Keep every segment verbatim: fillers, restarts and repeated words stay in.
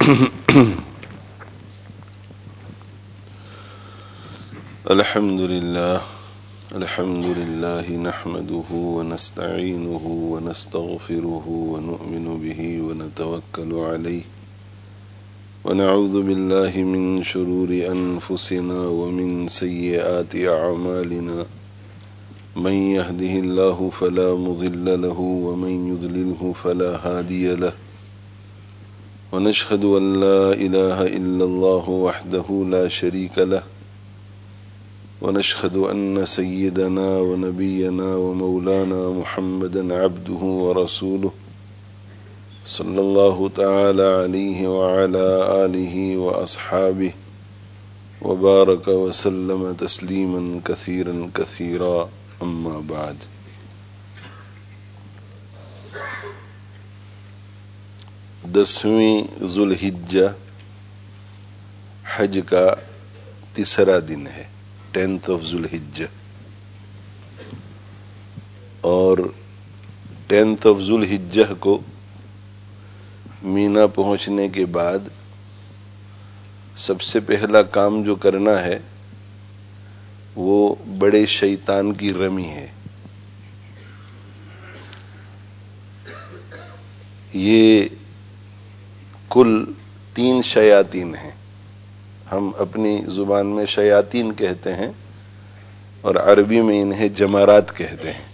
الحمد لله الحمد لله نحمده ونستعينه ونستغفره ونؤمن به ونتوكل عليه ونعوذ بالله من شرور أنفسنا ومن سيئات أعمالنا من يهده الله فلا مضل له ومن يضلله فلا هادي له ونشهد أن لا إله إلا الله وحده لا شريك له ونشهد أن سيدنا ونبينا ومولانا محمدا عبده ورسوله صلى الله تعالى عليه وعلى آله وأصحابه وبارك وسلم تسليما كثيرا كثيرا أما بعد. دسویں ذوالحجہ حج کا تیسرا دن ہے، ٹینتھ آف ذوالحجہ، اور ٹینتھ آف ذوالحجہ کو مینا پہنچنے کے بعد سب سے پہلا کام جو کرنا ہے وہ بڑے شیطان کی رمی ہے. یہ کل تین شیاطین ہیں. ہم اپنی زبان میں شیاطین کہتے ہیں اور عربی میں انہیں جمرات کہتے ہیں.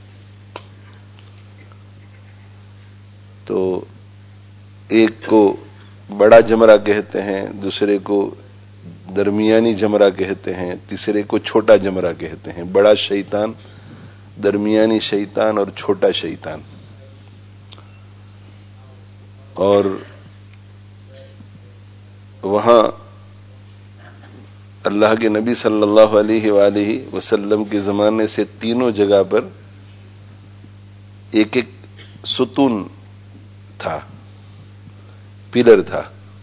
تو ایک کو بڑا جمرہ کہتے ہیں، دوسرے کو درمیانی جمرہ کہتے ہیں، تیسرے کو چھوٹا جمرہ کہتے ہیں. بڑا شیطان، درمیانی شیطان اور چھوٹا شیطان. اور وہاں اللہ کے نبی صلی اللہ علیہ وآلہ وسلم کے زمانے سے تینوں جگہ پر ایک ایک ستون تھا، پلر تھا.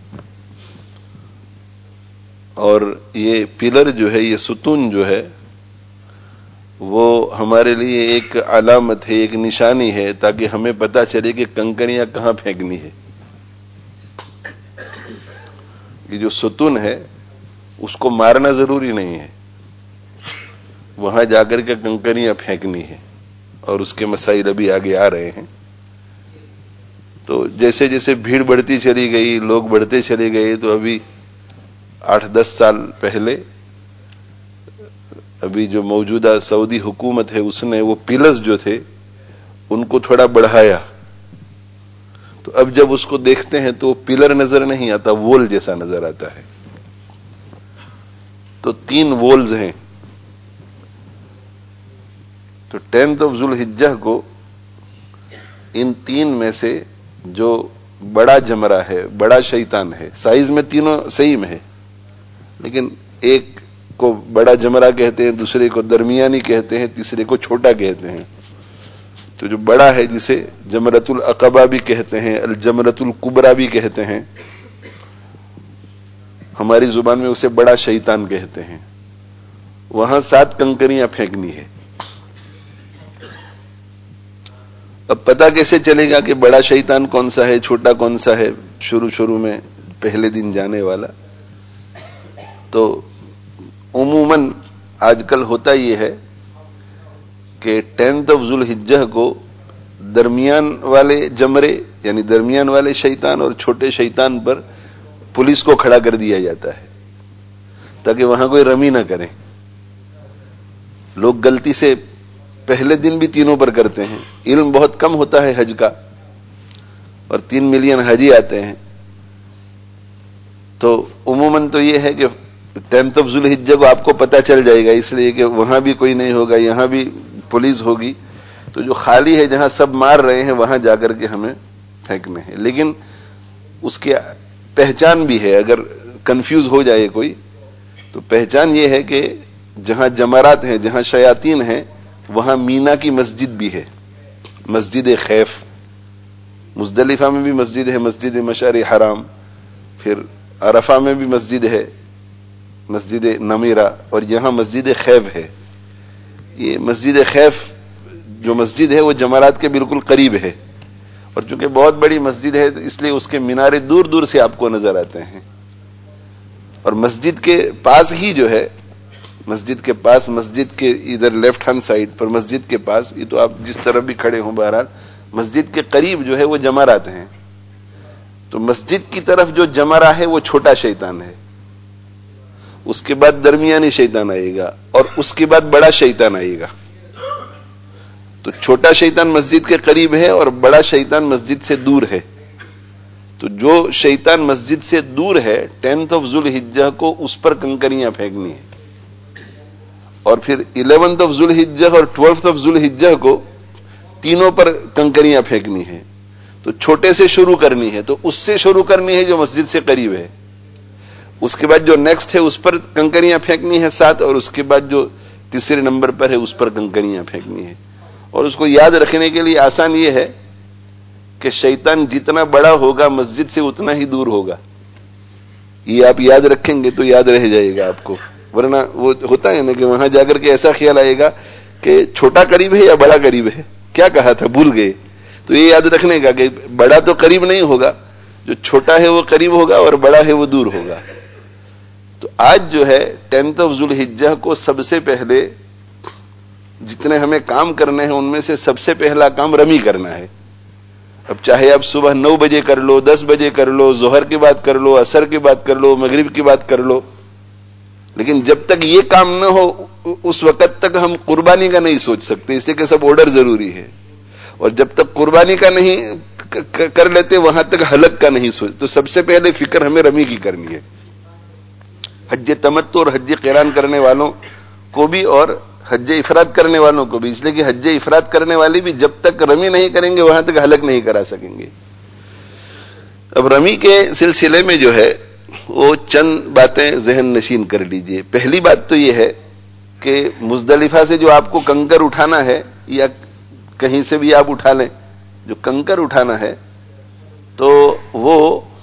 اور یہ پلر جو ہے، یہ ستون جو ہے، وہ ہمارے لیے ایک علامت ہے، ایک نشانی ہے، تاکہ ہمیں پتہ چلے کہ کنکریاں کہاں پھینکنی ہے. یہ جو ستون ہے اس کو مارنا ضروری نہیں ہے، وہاں جا کر کے کنکریاں پھینکنی ہے، اور اس کے مسائل ابھی آگے آ رہے ہیں. تو جیسے جیسے بھیڑ بڑھتی چلی گئی، لوگ بڑھتے چلے گئے، تو ابھی آٹھ دس سال پہلے ابھی جو موجودہ سعودی حکومت ہے اس نے وہ پلرز جو تھے ان کو تھوڑا بڑھایا. تو اب جب اس کو دیکھتے ہیں تو پلر نظر نہیں آتا، وول جیسا نظر آتا ہے. تو تین وولز ہیں. تو ٹینتھ آف ذوالحجہ کو ان تین میں سے جو بڑا جمرہ ہے، بڑا شیطان ہے، سائز میں تینوں سیم ہے، لیکن ایک کو بڑا جمرہ کہتے ہیں، دوسرے کو درمیانی کہتے ہیں، تیسرے کو چھوٹا کہتے ہیں. تو جو بڑا ہے جسے جمرۃ العقبہ بھی کہتے ہیں، الجمرۃ الکبریٰ بھی کہتے ہیں، ہماری زبان میں اسے بڑا شیطان کہتے ہیں، وہاں سات کنکریاں پھینکنی ہے. اب پتہ کیسے چلے گا کہ بڑا شیطان کون سا ہے، چھوٹا کون سا ہے شروع شروع میں پہلے دن جانے والا؟ تو عموماً آج کل ہوتا یہ ہے کہ ٹینتھ آف ذوالحجہ کو درمیان والے جمرے یعنی درمیان والے شیطان اور چھوٹے شیطان پر پولیس کو کھڑا کر دیا جاتا ہے تاکہ وہاں کوئی رمی نہ کرے. لوگ غلطی سے پہلے دن بھی تینوں پر کرتے ہیں. علم بہت کم ہوتا ہے حج کا، اور تین ملین حجی آتے ہیں. تو عموماً تو یہ ہے کہ ٹینتھ آف ذوالحجہ کو آپ کو پتہ چل جائے گا، اس لیے کہ وہاں بھی کوئی نہیں ہوگا، یہاں بھی پولیس ہوگی. تو جو خالی ہے جہاں سب مار رہے ہیں وہاں جا کر کے ہمیں پھینکنے ہیں. لیکن اس کی پہچان بھی ہے، اگر کنفیوز ہو جائے کوئی تو پہچان یہ ہے کہ جہاں جمرات ہیں، جہاں شیاطین ہیں، وہاں مینا کی مسجد بھی ہے، مسجد خیف. مزدلفہ میں بھی مسجد ہے، مسجد مشعر حرام. پھر عرفہ میں بھی مسجد ہے، مسجد نمیرہ. اور یہاں مسجد خیف ہے. یہ مسجد خیف جو مسجد ہے وہ جمرات کے بالکل قریب ہے. اور چونکہ بہت بڑی مسجد ہے اس لیے اس کے مینارے دور دور سے آپ کو نظر آتے ہیں. اور مسجد کے پاس ہی جو ہے، مسجد کے پاس، مسجد کے ادھر لیفٹ ہینڈ سائڈ پر مسجد کے پاس، یہ تو آپ جس طرف بھی کھڑے ہوں بہرحال مسجد کے قریب جو ہے وہ جمرات ہیں. تو مسجد کی طرف جو جمرہ ہے وہ چھوٹا شیطان ہے، اس کے بعد درمیانی شیطان آئے گا اور اس کے بعد بڑا شیطان آئے گا. تو چھوٹا شیطان مسجد کے قریب ہے اور بڑا شیطان مسجد سے دور ہے. تو جو شیطان مسجد سے دور ہے ٹینتھ آف ذوالحجہ کو اس پر کنکریاں پھینکنی ہے، اور پھر الیونتھ آف ذوالحجہ اور ٹویلتھ آف ذوالحجہ کو تینوں پر کنکریاں پھینکنی ہے. تو چھوٹے سے شروع کرنی ہے، تو اس سے شروع کرنی ہے جو مسجد سے قریب ہے. اس کے بعد جو نیکسٹ ہے اس پر کنکریاں پھینکنی ہے سات، اور اس کے بعد جو تیسرے نمبر پر ہے اس پر کنکریاں پھینکنی ہے. اور اس کو یاد رکھنے کے لیے آسان یہ ہے کہ شیطان جتنا بڑا ہوگا مسجد سے اتنا ہی دور ہوگا. یہ آپ یاد رکھیں گے تو یاد رہ جائے گا آپ کو، ورنہ وہ ہوتا ہے نا کہ وہاں جا کر کے ایسا خیال آئے گا کہ چھوٹا قریب ہے یا بڑا قریب ہے، کیا کہا تھا بھول گئے. تو یہ یاد رکھنے کا کہ بڑا تو قریب نہیں ہوگا، جو چھوٹا ہے وہ قریب ہوگا اور بڑا ہے وہ دور ہوگا. تو آج جو ہے ٹینتھ آف ذوالحجہ کو سب سے پہلے جتنے ہمیں کام کرنے ہیں ان میں سے سب سے پہلا کام رمی کرنا ہے. اب چاہے آپ صبح نو بجے کر لو، دس بجے کر لو، ظہر کے بعد کر لو، عصر کے بعد کر لو، مغرب کی بات کر لو، لیکن جب تک یہ کام نہ ہو اس وقت تک ہم قربانی کا نہیں سوچ سکتے، اس لیے کہ سب آرڈر ضروری ہے. اور جب تک قربانی کا نہیں کر لیتے وہاں تک حلق کا نہیں سوچ. تو سب سے پہلے فکر ہمیں رمی کی کرنی ہے، حج تمتع اور حج قران کرنے والوں کو بھی اور حج افراد کرنے والوں کو بھی، اس لیے کہ حج افراد کرنے والے بھی جب تک رمی نہیں کریں گے وہاں تک حلق نہیں کرا سکیں گے. اب رمی کے سلسلے میں جو ہے وہ چند باتیں ذہن نشین کر لیجئے. پہلی بات تو یہ ہے کہ مزدلفہ سے جو آپ کو کنکر اٹھانا ہے یا کہیں سے بھی آپ اٹھا لیں، جو کنکر اٹھانا ہے تو وہ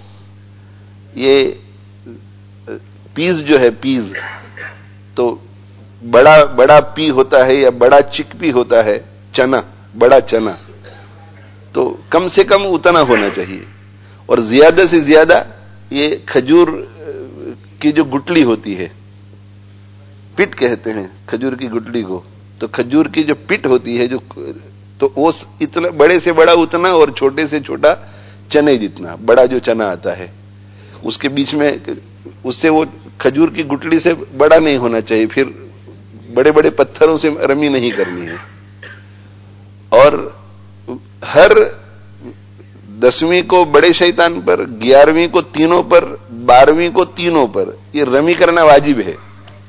یہ پیز جو ہے، پیز تو بڑا بڑا پی ہوتا ہے یا بڑا چک پی ہوتا ہے، چنا، بڑا چنا، تو کم سے کم اتنا ہونا چاہیے. اور زیادہ سے زیادہ یہ کھجور کی جو گٹلی ہوتی ہے، پٹ کہتے ہیں کھجور کی گٹلی کو، تو کھجور کی جو پٹ ہوتی ہے جو، تو وہ اتنا بڑے سے بڑا اتنا اور چھوٹے سے چھوٹا چنے جتنا، بڑا جو چنا آتا ہے اس کے بیچ میں، اس سے وہ کھجور کی گٹلی سے بڑا نہیں ہونا چاہیے، پھر بڑے بڑے پتھروں سے رمی نہیں کرنی ہے. اور ہر دسویں کو بڑے شیطان پر، گیارہویں کو تینوں پر، بارہویں کو تینوں پر یہ رمی کرنا واجب ہے.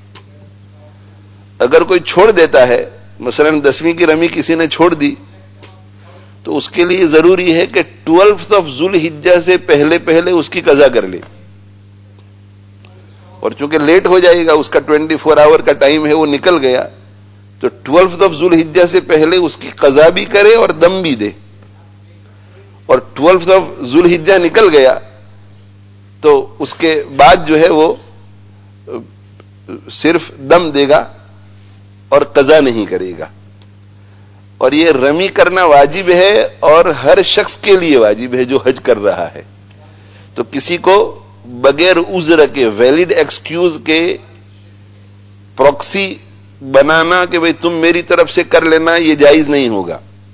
اگر کوئی چھوڑ دیتا ہے، مثلا دسویں کی رمی کسی نے چھوڑ دی، تو اس کے لیے ضروری ہے کہ ٹویلتھ آف ذوالحجہ سے پہلے پہلے اس کی قضا کر لے. اور چونکہ لیٹ ہو جائے گا، اس کا ٹوینٹی فور آور کا ٹائم ہے وہ نکل گیا، تو ٹویلتھ آف ذوالحجہ سے پہلے اس کی قضا بھی کرے اور دم بھی دے. اور ٹویلتھ آف ذوالحجہ نکل گیا تو اس کے بعد جو ہے وہ صرف دم دے گا اور قضا نہیں کرے گا. اور یہ رمی کرنا واجب ہے اور ہر شخص کے لیے واجب ہے جو حج کر رہا ہے. تو کسی کو بغیر عذر کے، ویلڈ ایکسکیوز کے پروکسی بنانا کہ بھئی تم میری طرف سے کر لینا، یہ جائز نہیں ہوگا.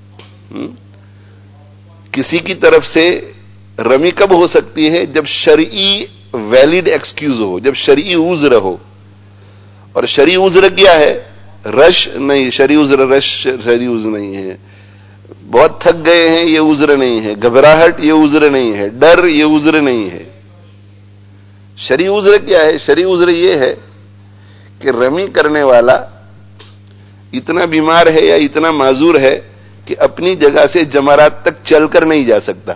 کسی کی طرف سے رمی کب ہو سکتی ہے؟ جب شرعی ویلڈ ایکسکیوز ہو، جب شرعی عذر ہو. اور شرعی عذر کیا ہے؟ رش نہیں، شرعی عذر رش شرعی عذر نہیں ہے. بہت تھک گئے ہیں، یہ عذر نہیں ہے. گھبراہٹ، یہ عذر نہیں ہے. ڈر، یہ عذر نہیں ہے. شرعی عذر کیا ہے؟ شرعی عذر یہ ہے کہ رمی کرنے والا اتنا بیمار ہے یا اتنا معذور ہے کہ اپنی جگہ سے جمرات تک چل کر نہیں جا سکتا،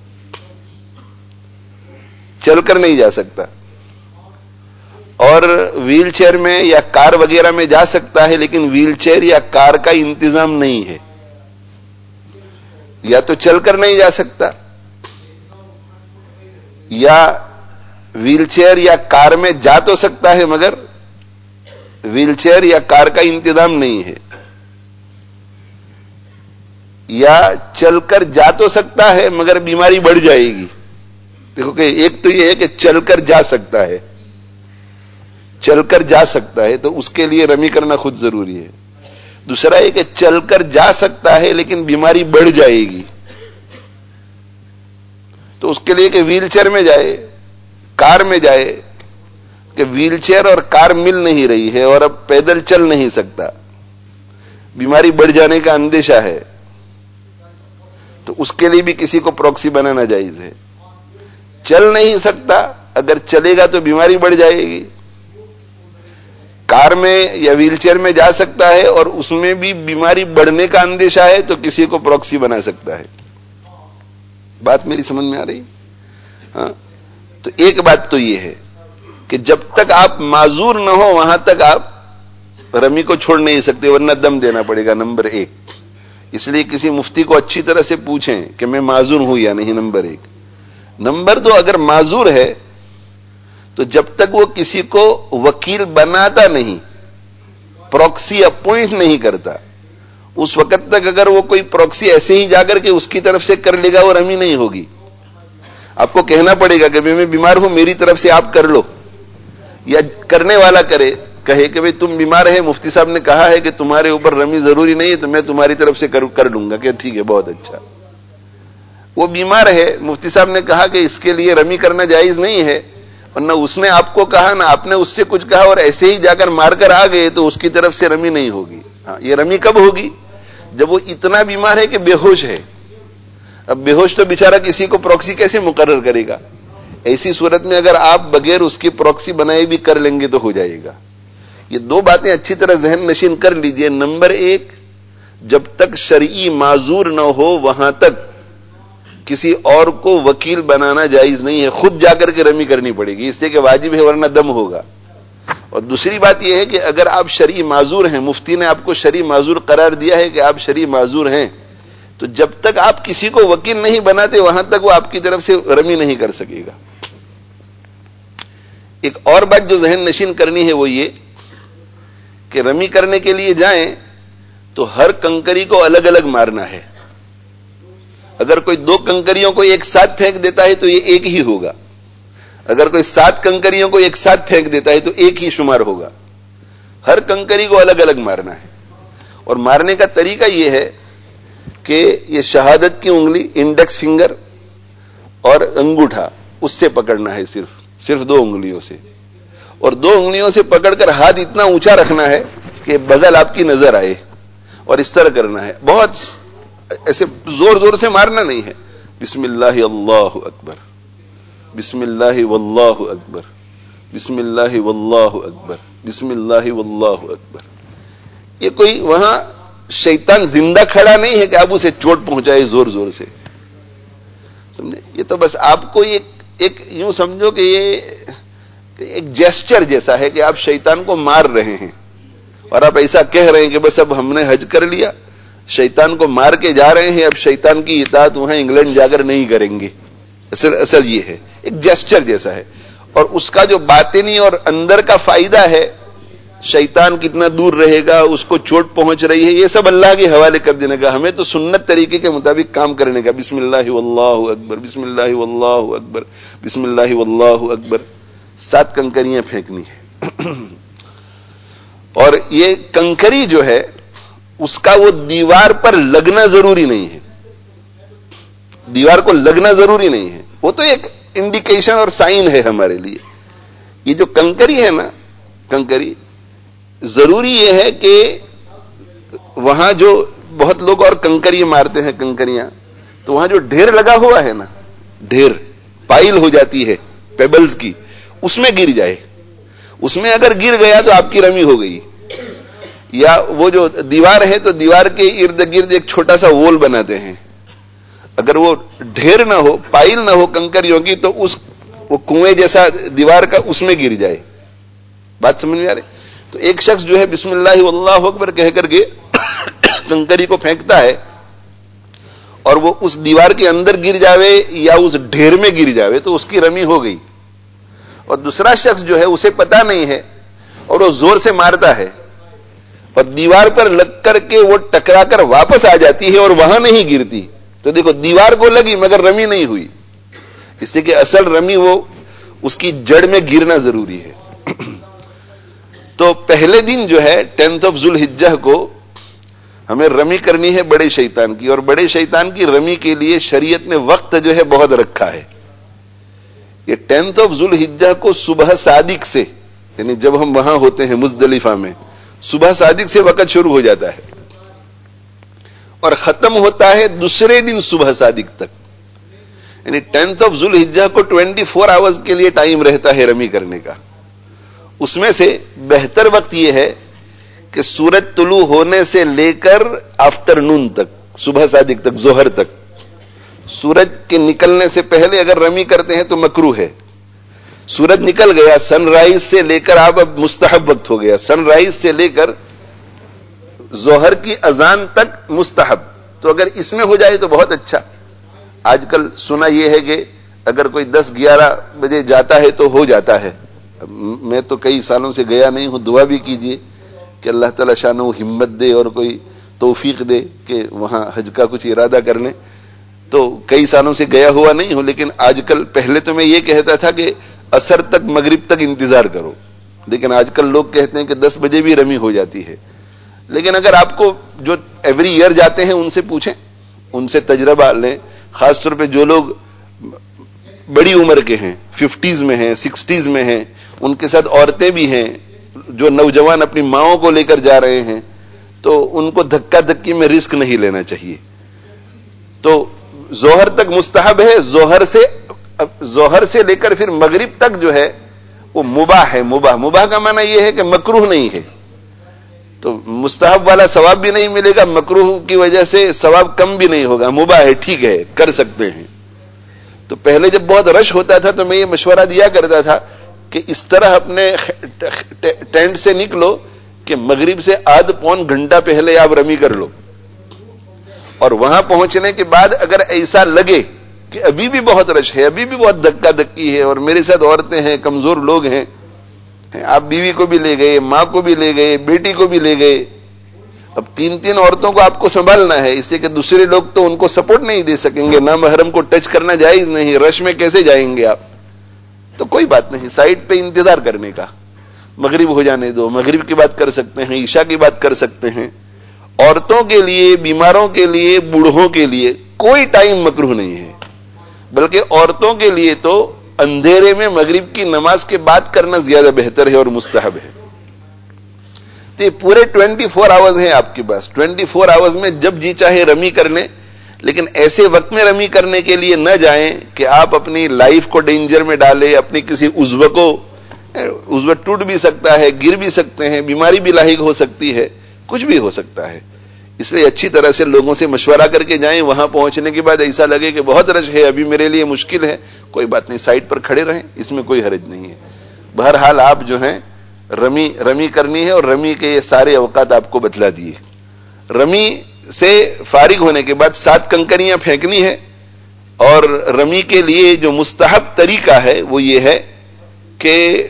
چل کر نہیں جا سکتا. اور ویل چیئر میں یا کار وغیرہ میں جا سکتا ہے، لیکن ویل چیئر یا کار کا انتظام نہیں ہے. یا تو چل کر نہیں جا سکتا، یا ویل چیئر یا کار میں جا تو سکتا ہے مگر ویل چیئر یا کار کا انتظام نہیں ہے. یا چل کر جا تو سکتا ہے مگر بیماری بڑھ جائے گی. دیکھو کہ ایک تو یہ ہے کہ چل کر جا سکتا ہے, چل کر جا سکتا ہے تو اس کے لیے رمی کرنا خود ضروری ہے. دوسرا یہ کہ چل کر جا سکتا ہے لیکن بیماری بڑھ جائے گی, تو اس کے لیے کہ ویل چیئر میں جائے, کار میں جائے, کہ ویل چیئر اور کار مل نہیں رہی ہے اور اب پیدل چل نہیں سکتا, بیماری بڑھ جانے کا اندیشہ ہے, تو اس کے لیے بھی کسی کو پروکسی بنانا جائز ہے. چل نہیں سکتا, اگر چلے گا تو بیماری بڑھ جائے گی. کار میں یا ویل چیئر میں جا سکتا ہے اور اس میں بھی بیماری بڑھنے کا اندیشہ ہے تو کسی کو پروکسی بنا سکتا ہے. بات میری سمجھ میں آ رہی؟ ہاں. تو ایک بات تو یہ ہے کہ جب تک آپ معذور نہ ہو وہاں تک آپ رمی کو چھوڑ نہیں سکتے, ورنہ دم دینا پڑے گا. نمبر ایک, اس لیے کسی مفتی کو اچھی طرح سے پوچھیں کہ میں معذور ہوں یا نہیں. نمبر ایک. نمبر دو, اگر معذور ہے تو جب تک وہ کسی کو وکیل بناتا نہیں, پروکسی اپوائنٹ نہیں کرتا, اس وقت تک اگر وہ کوئی پروکسی ایسے ہی جا کر کے اس کی طرف سے کر لے گا وہ رمی نہیں ہوگی. آپ کو کہنا پڑے گا کہ میں بیمار ہوں, میری طرف سے آپ کر لو, یا کرنے والا کرے کہے کہ تم بیمار ہے, مفتی صاحب نے کہا ہے کہ تمہارے اوپر رمی ضروری نہیں ہے تو میں تمہاری طرف سے کر لوں گا, کہ ٹھیک ہے بہت اچھا. وہ بیمار ہے, مفتی صاحب نے کہا کہ اس کے لیے رمی کرنا جائز نہیں ہے, اور نہ اس نے آپ کو کہا نہ آپ نے اس سے کچھ کہا, اور ایسے ہی جا کر مار کر آ گئے تو اس کی طرف سے رمی نہیں ہوگی. ہاں, یہ رمی کب ہوگی؟ جب وہ اتنا بیمار ہے کہ بے ہوش ہے. اب بے ہوش تو بیچارہ کسی کو پروکسی کیسے مقرر کرے گا؟ ایسی صورت میں اگر آپ بغیر اس کی پروکسی بنائے بھی کر لیں گے تو ہو جائے گا. یہ دو باتیں اچھی طرح ذہن نشین کر لیجئے. نمبر ایک, جب تک شرعی معذور نہ ہو وہاں تک کسی اور کو وکیل بنانا جائز نہیں ہے, خود جا کر کے رمی کرنی پڑے گی, اس لیے کہ واجب ہے ورنہ دم ہوگا. اور دوسری بات یہ ہے کہ اگر آپ شرعی معذور ہیں, مفتی نے آپ کو شرعی معذور قرار دیا ہے کہ آپ شرعی معذور ہیں, تو جب تک آپ کسی کو وکیل نہیں بناتے وہاں تک وہ آپ کی طرف سے رمی نہیں کر سکے گا. ایک اور بات جو ذہن نشین کرنی ہے وہ یہ کہ رمی کرنے کے لیے جائیں تو ہر کنکری کو الگ الگ مارنا ہے. اگر کوئی دو کنکریوں کو ایک ساتھ پھینک دیتا ہے تو یہ ایک ہی ہوگا, اگر کوئی سات کنکریوں کو ایک ساتھ پھینک دیتا ہے تو ایک ہی شمار ہوگا. ہر کنکری کو الگ الگ مارنا ہے. اور مارنے کا طریقہ یہ ہے کہ یہ شہادت کی انگلی, انڈیکس فنگر اور انگوٹھا, اس سے پکڑنا ہے, صرف صرف دو انگلیوں سے, اور دو انگلیوں سے پکڑ کر ہاتھ اتنا اونچا رکھنا ہے کہ بغل آپ کی نظر آئے, اور اس طرح کرنا ہے. بہت ایسے زور زور سے مارنا نہیں ہے. بسم اللہ اللہ اکبر, بسم اللہ واللہ اکبر, بسم اللہ واللہ اکبر, بسم اللہ واللہ اکبر. یہ کوئی وہاں شیطان زندہ کھڑا نہیں ہے کہ آپ اسے چوٹ پہنچائے زور زور سے, سمجھے؟ یہ تو بس آپ کو ایک ایک یوں سمجھو کہ یہ ایک جیسچر جیسا ہے کہ آپ شیطان کو مار رہے ہیں, اور آپ ایسا کہہ رہے ہیں کہ بس اب ہم نے حج کر لیا, شیطان کو مار کے جا رہے ہیں, اب شیطان کی اطاعت وہاں انگلینڈ جا کر نہیں کریں گے. اصل اصل یہ ہے, ایک جیسچر جیسا ہے. اور اس کا جو باطنی اور اندر کا فائدہ ہے, شیطان کتنا دور رہے گا, اس کو چوٹ پہنچ رہی ہے, یہ سب اللہ کے حوالے کر دینے کا. ہمیں تو سنت طریقے کے مطابق کام کرنے کا. بسم اللہ واللہ اکبر, بسم اللہ واللہ اکبر, بسم اللہ واللہ اکبر. سات کنکریاں پھینکنی ہے. اور یہ کنکری جو ہے اس کا وہ دیوار پر لگنا ضروری نہیں ہے, دیوار کو لگنا ضروری نہیں ہے, وہ تو ایک انڈیکیشن اور سائن ہے ہمارے لیے. یہ جو کنکری ہے نا, کنکری ضروری یہ ہے کہ وہاں جو بہت لوگ اور کنکری مارتے ہیں, کنکریاں تو وہاں جو ڈھیر لگا ہوا ہے نا, ڈھیر پائل ہو جاتی ہے پیبلز کی, اس میں گر جائے. اس میں اگر گر گیا تو آپ کی رمی ہو گئی. یا وہ جو دیوار ہے تو دیوار کے ارد گرد ایک چھوٹا سا وول بناتے ہیں, اگر وہ ڈھیر نہ ہو, پائل نہ ہو کنکریوں کی, تو اس وہ کنویں جیسا دیوار کا اس میں گر جائے. بات سمجھ میں آ رہی؟ تو ایک شخص جو ہے بسم اللہ واللہ اکبر کہہ کر کے کنکری کو پھینکتا ہے, اور وہ اس دیوار کے اندر گر جاوے یا اس ڈھیر میں گر جاوے تو اس کی رمی ہو گئی. اور دوسرا شخص جو ہے اسے پتا نہیں ہے اور وہ زور سے مارتا ہے, اور دیوار پر لگ کر کے وہ ٹکرا کر واپس آ جاتی ہے اور وہاں نہیں گرتی، تو دیکھو دیوار کو لگی مگر رمی نہیں ہوئی، اس سے کہ اصل رمی وہ اس کی جڑ میں گرنا ضروری ہے۔ تو پہلے دن جو ہے ٹینتھ آف ذو الحجہ کو ہمیں رمی کرنی ہے بڑے شیطان کی، اور بڑے شیطان کی رمی کے لیے شریعت نے وقت جو ہے بہت رکھا ہے۔ یہ ٹینتھ آف ذو الحجہ کو صبح صادق سے، یعنی جب ہم وہاں ہوتے ہیں مزدلفہ میں، صبح صادق سے وقت شروع ہو جاتا ہے اور ختم ہوتا ہے دوسرے دن صبح صادق تک، یعنی ٹینتھ آف ذو الحجہ کو ٹوینٹی فور آورز کے لیے ٹائم رہتا ہے رمی کرنے کا۔ اس میں سے بہتر وقت یہ ہے کہ سورج طلوع ہونے سے لے کر آفٹر نون تک، صبح صادق تک، ظہر تک، سورج کے نکلنے سے پہلے اگر رمی کرتے ہیں تو مکروہ ہے۔ سورج نکل گیا، سن رائز سے لے کر آپ اب مستحب وقت ہو گیا، سن رائز سے لے کر ظہر کی اذان تک مستحب، تو اگر اس میں ہو جائے تو بہت اچھا۔ آج کل سنا یہ ہے کہ اگر کوئی دس گیارہ بجے جاتا ہے تو ہو جاتا ہے، میں تو کئی سالوں سے گیا نہیں ہوں، دعا بھی کیجئے کہ اللہ تعالی شانہ ہمت دے اور کوئی توفیق دے کہ وہاں حج کا کچھ ارادہ کر لیں۔ تو کئی سالوں سے گیا ہوا نہیں ہوں، لیکن آج کل، پہلے تو میں یہ کہتا تھا کہ عصر تک مغرب تک انتظار کرو، لیکن آج کل لوگ کہتے ہیں کہ دس بجے بھی رمی ہو جاتی ہے۔ لیکن اگر آپ کو جو ایوری ایئر جاتے ہیں ان سے پوچھیں، ان سے تجربہ لیں، خاص طور پہ جو لوگ بڑی عمر کے ہیں، ففٹیز میں ہیں، سکسٹیز میں ہیں، ان کے ساتھ عورتیں بھی ہیں، جو نوجوان اپنی ماؤں کو لے کر جا رہے ہیں، تو ان کو دھکا دھکی میں رسک نہیں لینا چاہیے۔ تو ظہر تک مستحب ہے، ظہر سے ظہر سے لے کر پھر مغرب تک جو ہے وہ مباح ہے۔ مباح مباح کا معنی یہ ہے کہ مکروہ نہیں ہے، تو مستحب والا ثواب بھی نہیں ملے گا، مکروہ کی وجہ سے ثواب کم بھی نہیں ہوگا، مباح ہے، ٹھیک ہے، کر سکتے ہیں۔ تو پہلے جب بہت رش ہوتا تھا تو میں یہ مشورہ دیا کرتا تھا کہ اس طرح اپنے ٹینٹ سے نکلو کہ مغرب سے آدھ پون گھنٹہ پہلے آپ رمی کر لو، اور وہاں پہنچنے کے بعد اگر ایسا لگے کہ ابھی بھی بہت رش ہے، ابھی بھی بہت دھکا دھکی ہے، اور میرے ساتھ عورتیں ہیں، کمزور لوگ ہیں، آپ بیوی کو بھی لے گئے، ماں کو بھی لے گئے، بیٹی کو بھی لے گئے، اب تین تین عورتوں کو آپ کو سنبھالنا ہے، اس لیے کہ دوسرے لوگ تو ان کو سپورٹ نہیں دے سکیں گے، نہ محرم کو ٹچ کرنا جائز نہیں، رش میں کیسے جائیں گے آپ؟ تو کوئی بات نہیں، سائڈ پہ انتظار کرنے کا، مغرب ہو جانے دو، مغرب کی بات کر سکتے ہیں، عشاء کی بات کر سکتے ہیں۔ عورتوں کے لیے، بیماروں کے لیے، بوڑھوں کے لیے کوئی ٹائم مکروہ نہیں ہے، بلکہ عورتوں کے لیے تو اندھیرے میں مغرب کی نماز کے بعد کرنا زیادہ بہتر ہے اور مستحب ہے۔ تو یہ پورے ٹوینٹی فور آورز ہیں آپ کے پاس، ٹوینٹی فور آورز میں جب جی چاہے رمی کر لیں، لیکن ایسے وقت میں رمی کرنے کے لیے نہ جائیں کہ آپ اپنی لائف کو ڈینجر میں ڈالیں، اپنی کسی عضو کو، عضو ٹوٹ بھی سکتا ہے، گر بھی سکتے ہیں، بیماری بھی لاحق ہو سکتی ہے، کچھ بھی ہو سکتا ہے، اس لیے اچھی طرح سے لوگوں سے مشورہ کر کے جائیں۔ وہاں پہنچنے کے بعد ایسا لگے کہ بہت رش ہے، ابھی میرے لیے مشکل ہے، کوئی بات نہیں، سائڈ پر کھڑے رہیں، اس میں کوئی حرج نہیں ہے۔ بہرحال آپ جو ہیں رمی رمی کرنی ہے، اور رمی کے یہ سارے اوقات آپ کو بتلا دیے۔ رمی سے فارغ ہونے کے بعد سات کنکریاں پھینکنی ہے، اور رمی کے لیے جو مستحب طریقہ ہے وہ یہ ہے کہ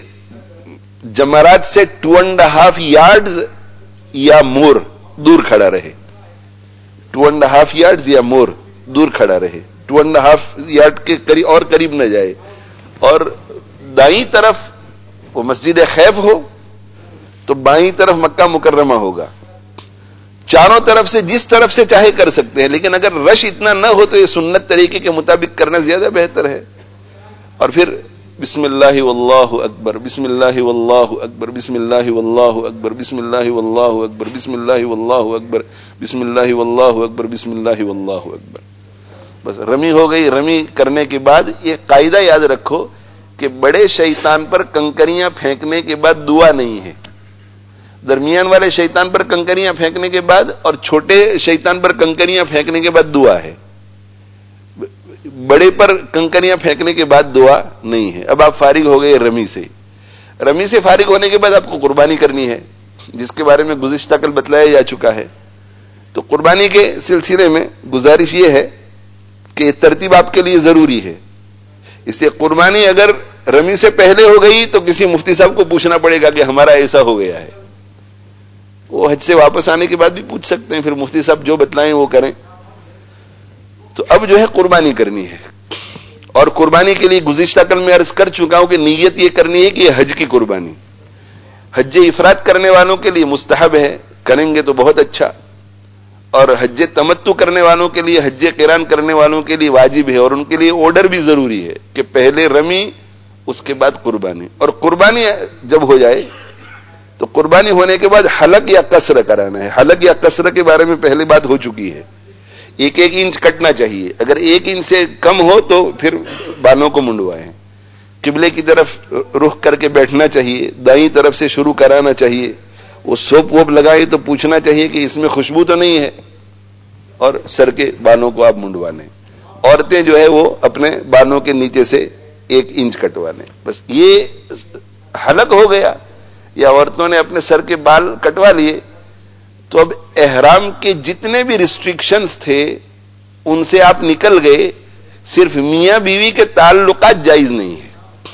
جمرات سے ٹو اینڈ ہاف یارڈز یا مور دور کھڑا رہے، ٹو اینڈ ہاف یارڈز یا مور دور کھڑا رہے، ٹو اینڈ ہاف یارڈ کے قریب اور قریب نہ جائے، اور دائیں طرف وہ مسجد خیف ہو تو بائیں طرف مکہ مکرمہ ہوگا، چاروں طرف سے جس طرف سے چاہے کر سکتے ہیں، لیکن اگر رش اتنا نہ ہو تو یہ سنت طریقے کے مطابق کرنا زیادہ بہتر ہے۔ اور پھر بسم اللہ واللہ اکبر، بسم اللہ واللہ اکبر، بسم اللہ واللہ اکبر، بسم اللہ واللہ اکبر، بسم اللہ واللہ اکبر، بسم اللہ واللہ اکبر، بسم اللہ واللہ اکبر، بس رمی ہو گئی۔ رمی کرنے کے بعد یہ قاعدہ یاد رکھو کہ بڑے شیطان پر کنکریاں پھینکنے کے بعد دعا نہیں ہے، درمیان والے شیطان پر کنکریاں پھینکنے کے بعد اور چھوٹے شیطان پر کنکریاں پھینکنے کے بعد دعا ہے، بڑے پر کنکریاں پھینکنے کے بعد دعا نہیں ہے۔ اب آپ فارغ ہو گئے رمی سے، رمی سے فارغ ہونے کے بعد آپ کو قربانی کرنی ہے، جس کے بارے میں گزشتہ کل بتلایا جا چکا ہے۔ تو قربانی کے سلسلے میں گزارش یہ ہے کہ ترتیب آپ کے لیے ضروری ہے، اس لیے قربانی اگر رمی سے پہلے ہو گئی تو کسی مفتی صاحب کو پوچھنا پڑے گا کہ ہمارا ایسا ہو گیا ہے، وہ حج سے واپس آنے کے بعد بھی پوچھ سکتے ہیں، پھر مفتی صاحب جو بتلائیں وہ کریں. تو اب جو ہے قربانی کرنی ہے، اور قربانی کے لیے گزشتہ کل میں عرض کر چکا ہوں کہ نیت یہ کرنی ہے کہ یہ حج کی قربانی. حج افراد کرنے والوں کے لیے مستحب ہے، کریں گے تو بہت اچھا، اور حج تمتع کرنے والوں کے لیے، حج قران کرنے والوں کے لیے واجب ہے، اور ان کے لیے آرڈر بھی ضروری ہے کہ پہلے رمی اس کے بعد قربانی. اور قربانی جب ہو جائے تو قربانی ہونے کے بعد حلق یا قصر کرانا ہے. حلق یا قصر کے بارے میں پہلے بات ہو چکی ہے. ایک ایک انچ کٹنا چاہیے، اگر ایک انچ سے کم ہو تو پھر بالوں کو منڈوائیں. قبلے کی طرف رخ کر کے بیٹھنا چاہیے، دائیں طرف سے شروع کرانا چاہیے. وہ سوپ ووپ لگائے تو پوچھنا چاہیے کہ اس میں خوشبو تو نہیں ہے، اور سر کے بالوں کو آپ منڈوا لیں. عورتیں جو ہے وہ اپنے بالوں کے نیچے سے ایک انچ کٹوا لیں. بس یہ حلق ہو گیا، یا عورتوں نے اپنے سر کے بال کٹوا لیے. تو اب احرام کے جتنے بھی ریسٹرکشنز تھے ان سے آپ نکل گئے، صرف میاں بیوی کے تعلقات جائز نہیں ہے.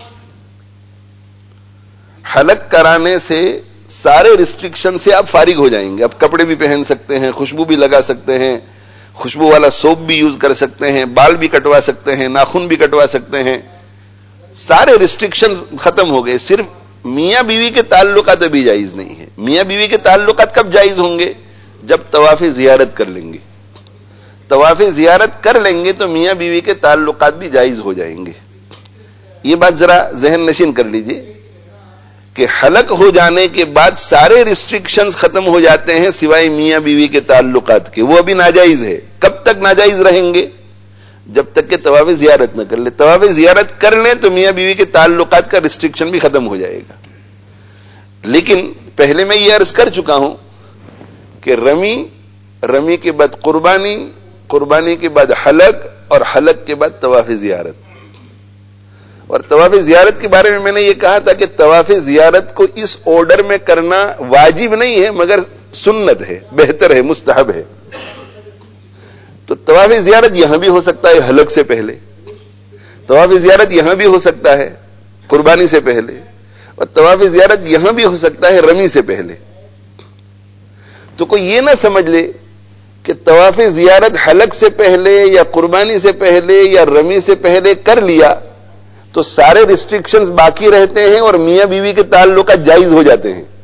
حلق کرانے سے سارے ریسٹرکشن سے آپ فارغ ہو جائیں گے. اب کپڑے بھی پہن سکتے ہیں، خوشبو بھی لگا سکتے ہیں، خوشبو والا سوپ بھی یوز کر سکتے ہیں، بال بھی کٹوا سکتے ہیں، ناخن بھی کٹوا سکتے ہیں. سارے ریسٹرکشن ختم ہو گئے. صرف میاں بیوی کے تعلقات ابھی جائز نہیں ہے. میاں بیوی کے تعلقات کب جائز ہوں گے؟ جب طواف زیارت کر لیں گے. طواف زیارت کر لیں گے تو میاں بیوی کے تعلقات بھی جائز ہو جائیں گے. یہ بات ذرا ذہن نشین کر لیجئے کہ حلق ہو جانے کے بعد سارے ریسٹرکشنز ختم ہو جاتے ہیں سوائے میاں بیوی کے تعلقات کے. وہ ابھی ناجائز ہے. کب تک ناجائز رہیں گے؟ جب تک کہ طواف زیارت نہ کر لے. طواف زیارت کر لیں تو میاں بیوی کے تعلقات کا ریسٹرکشن بھی ختم ہو جائے گا. لیکن پہلے میں یہ عرض کر چکا ہوں کہ رمی، رمی کے بعد قربانی، قربانی کے بعد حلق، اور حلق کے بعد طواف زیارت. اور طواف زیارت کے بارے میں میں نے یہ کہا تھا کہ طواف زیارت کو اس آرڈر میں کرنا واجب نہیں ہے، مگر سنت ہے، بہتر ہے، مستحب ہے. تو طواف زیارت یہاں بھی ہو سکتا ہے حلق سے پہلے، طواف زیارت یہاں بھی ہو سکتا ہے قربانی سے پہلے، اور طواف زیارت یہاں بھی ہو سکتا ہے رمی سے پہلے. تو کوئی یہ نہ سمجھ لے کہ طواف زیارت حلق سے پہلے یا قربانی سے پہلے یا رمی سے پہلے کر لیا تو سارے ریسٹرکشنز باقی رہتے ہیں اور میاں بیوی کے تعلقات جائز ہو جاتے ہیں.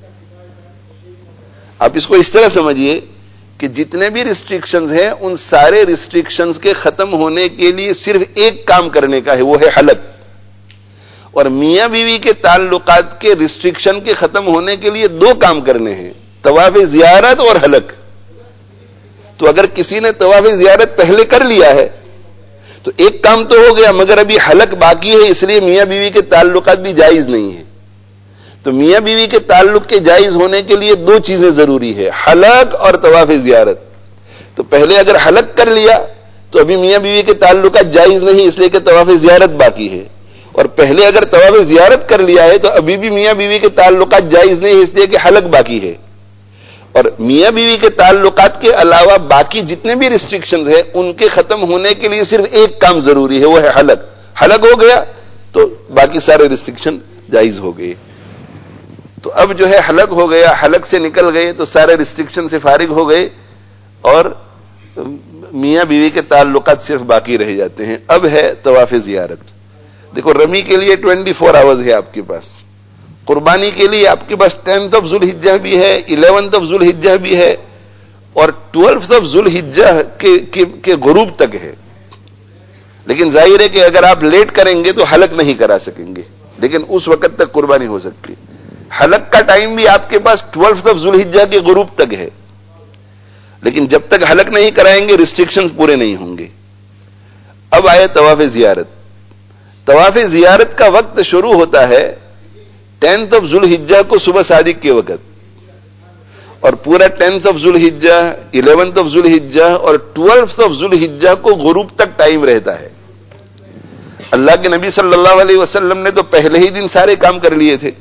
آپ اس کو اس طرح سمجھیے کہ جتنے بھی ریسٹرکشنز ہیں ان سارے ریسٹرکشنز کے ختم ہونے کے لیے صرف ایک کام کرنے کا ہے، وہ ہے حلق. اور میاں بیوی کے تعلقات کے ریسٹرکشن کے ختم ہونے کے لیے دو کام کرنے ہیں، طواف زیارت اور حلق. تو اگر کسی نے طواف زیارت پہلے کر لیا ہے تو ایک کام تو ہو گیا، مگر ابھی حلق باقی ہے، اس لیے میاں بیوی کے تعلقات بھی جائز نہیں ہے. تو میاں بیوی کے تعلق کے جائز ہونے کے لیے دو چیزیں ضروری ہے، حلق اور طواف زیارت. تو پہلے اگر حلق کر لیا تو ابھی میاں بیوی کے تعلقات جائز نہیں، اس لیے کہ طواف زیارت باقی ہے. اور پہلے اگر طواف زیارت کر لیا ہے تو ابھی بھی میاں بیوی کے تعلقات جائز نہیں، اس لیے کہ حلق باقی ہے. اور میاں بیوی کے تعلقات کے علاوہ باقی جتنے بھی ریسٹرکشنز ہیں ان کے ختم ہونے کے لیے صرف ایک کام ضروری ہے، وہ ہے حلق. حلق ہو گیا تو باقی سارے ریسٹرکشن جائز ہو گئے. تو اب جو ہے حلق ہو گیا، حلق سے نکل گئے تو سارے ریسٹرکشن سے فارغ ہو گئے اور میاں بیوی کے تعلقات صرف باقی رہ جاتے ہیں. اب ہے طواف زیارت. دیکھو رمی کے لیے ٹوینٹی فور آورز ہے آپ کے پاس، قربانی کے لیے آپ کے پاس ٹینتھ آف ذوالحجہ بھی ہے، الیونتھ آف ذوالحجہ بھی ہے، اور ٹویلتھ آف ذوالحجہ کے, کے, کے غروب تک ہے. لیکن ظاہر ہے کہ اگر آپ لیٹ کریں گے تو حلق نہیں کرا سکیں گے، لیکن اس وقت تک قربانی ہو سکتی ہے. حلق کا ٹائم بھی آپ کے پاس ٹویلتھ آف ذوالحجہ کے غروب تک ہے، لیکن جب تک حلق نہیں کرائیں گے ریسٹرکشنز پورے نہیں ہوں گے. اب آئے طواف زیارت. طواف زیارت کا وقت شروع ہوتا ہے ٹینتھ آف ذوالحجہ کو صبح صادق کے وقت، اور پورا ٹینتھ آف ذوالحجہ، الیونتھ آف ذوالحجہ اور ٹویلتھ آف ذوالحجہ کو غروب تک ٹائم رہتا ہے. اللہ کے نبی صلی اللہ علیہ وسلم نے تو پہلے ہی دن سارے کام کر لیے تھے،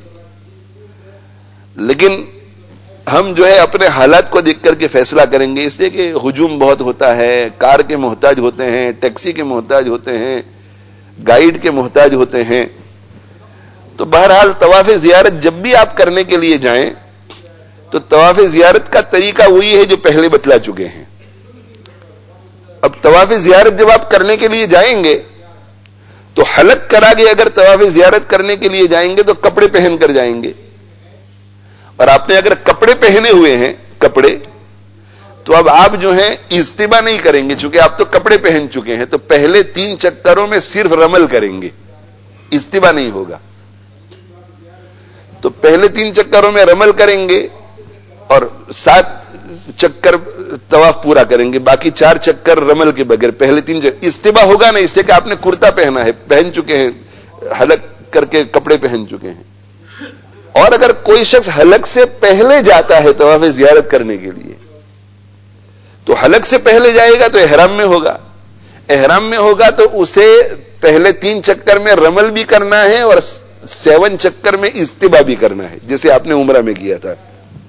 لیکن ہم جو ہے اپنے حالات کو دیکھ کر کے فیصلہ کریں گے، اس لیے کہ ہجوم بہت ہوتا ہے، کار کے محتاج ہوتے ہیں، ٹیکسی کے محتاج ہوتے ہیں، گائیڈ کے محتاج ہوتے ہیں. تو بہرحال طواف زیارت جب بھی آپ کرنے کے لیے جائیں تو طواف زیارت کا طریقہ وہی ہے جو پہلے بتلا چکے ہیں. اب طواف زیارت جب آپ کرنے کے لیے جائیں گے تو حلق کرا کے اگر طواف زیارت کرنے کے لیے جائیں گے تو کپڑے پہن کر جائیں گے, اور آپ نے اگر کپڑے پہنے ہوئے ہیں کپڑے تو اب آپ جو ہیں اجتبا نہیں کریں گے, چونکہ آپ تو کپڑے پہن چکے ہیں, تو پہلے تین چکروں میں صرف رمل کریں گے, اجتبا نہیں ہوگا. تو پہلے تین چکروں میں رمل کریں گے اور سات چکر طواف پورا کریں گے, باقی چار چکر رمل کے بغیر. پہلے تین چکر اجتبا ہوگا نہیں, اس لیے کہ آپ نے کرتا پہنا ہے, پہن چکے ہیں, حلق کر کے کپڑے پہن چکے ہیں. اور اگر کوئی شخص حلق سے پہلے جاتا ہے طواف زیارت کرنے کے لیے تو حلق سے پہلے جائے گا تو احرام میں ہوگا, احرام میں ہوگا تو اسے پہلے تین چکر میں رمل بھی کرنا ہے اور سیون چکر میں اجتبا بھی کرنا ہے, جیسے آپ نے عمرہ میں کیا تھا.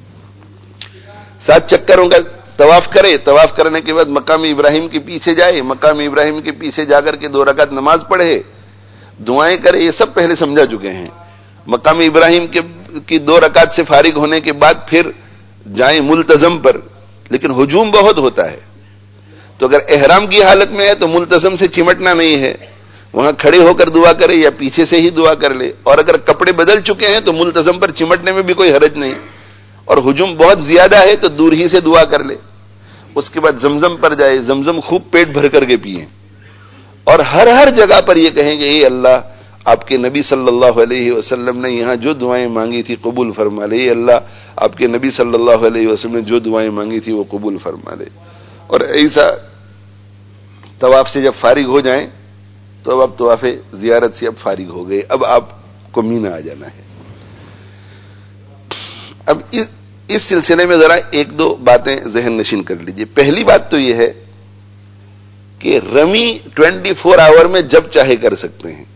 سات چکروں کا طواف کرے, طواف کرنے کے بعد مقام ابراہیم کے پیچھے جائے, مقام ابراہیم کے پیچھے جا کر کے دو رکعت نماز پڑھے, دعائیں کرے, یہ سب پہلے سمجھا چکے ہیں. مقام ابراہیم کے کی دو رکعت سے فارغ ہونے کے بعد پھر جائیں ملتزم پر, لیکن ہجوم بہت ہوتا ہے, تو اگر احرام کی حالت میں ہے تو ملتزم سے چمٹنا نہیں ہے, وہاں کھڑے ہو کر دعا کرے یا پیچھے سے ہی دعا کر لے. اور اگر کپڑے بدل چکے ہیں تو ملتزم پر چمٹنے میں بھی کوئی حرج نہیں, اور ہجوم بہت زیادہ ہے تو دور ہی سے دعا کر لے. اس کے بعد زمزم پر جائے, زمزم خوب پیٹ بھر کر کے پیئیں, اور ہر ہر جگہ پر یہ کہیں گے اے اللہ آپ کے نبی صلی اللہ علیہ وسلم نے یہاں جو دعائیں مانگی تھی قبول فرما لے, اے اللہ آپ کے نبی صلی اللہ علیہ وسلم نے جو دعائیں مانگی تھی وہ قبول فرما لے. اور ایسا طواف سے جب فارغ ہو جائیں تو اب آپ طواف زیارت سے اب فارغ ہو گئے, اب آپ کو مینا آ جانا ہے. اب اس اس سلسلے میں ذرا ایک دو باتیں ذہن نشین کر لیجئے. پہلی بات تو یہ ہے کہ رمی ٹوینٹی فور آور میں جب چاہے کر سکتے ہیں,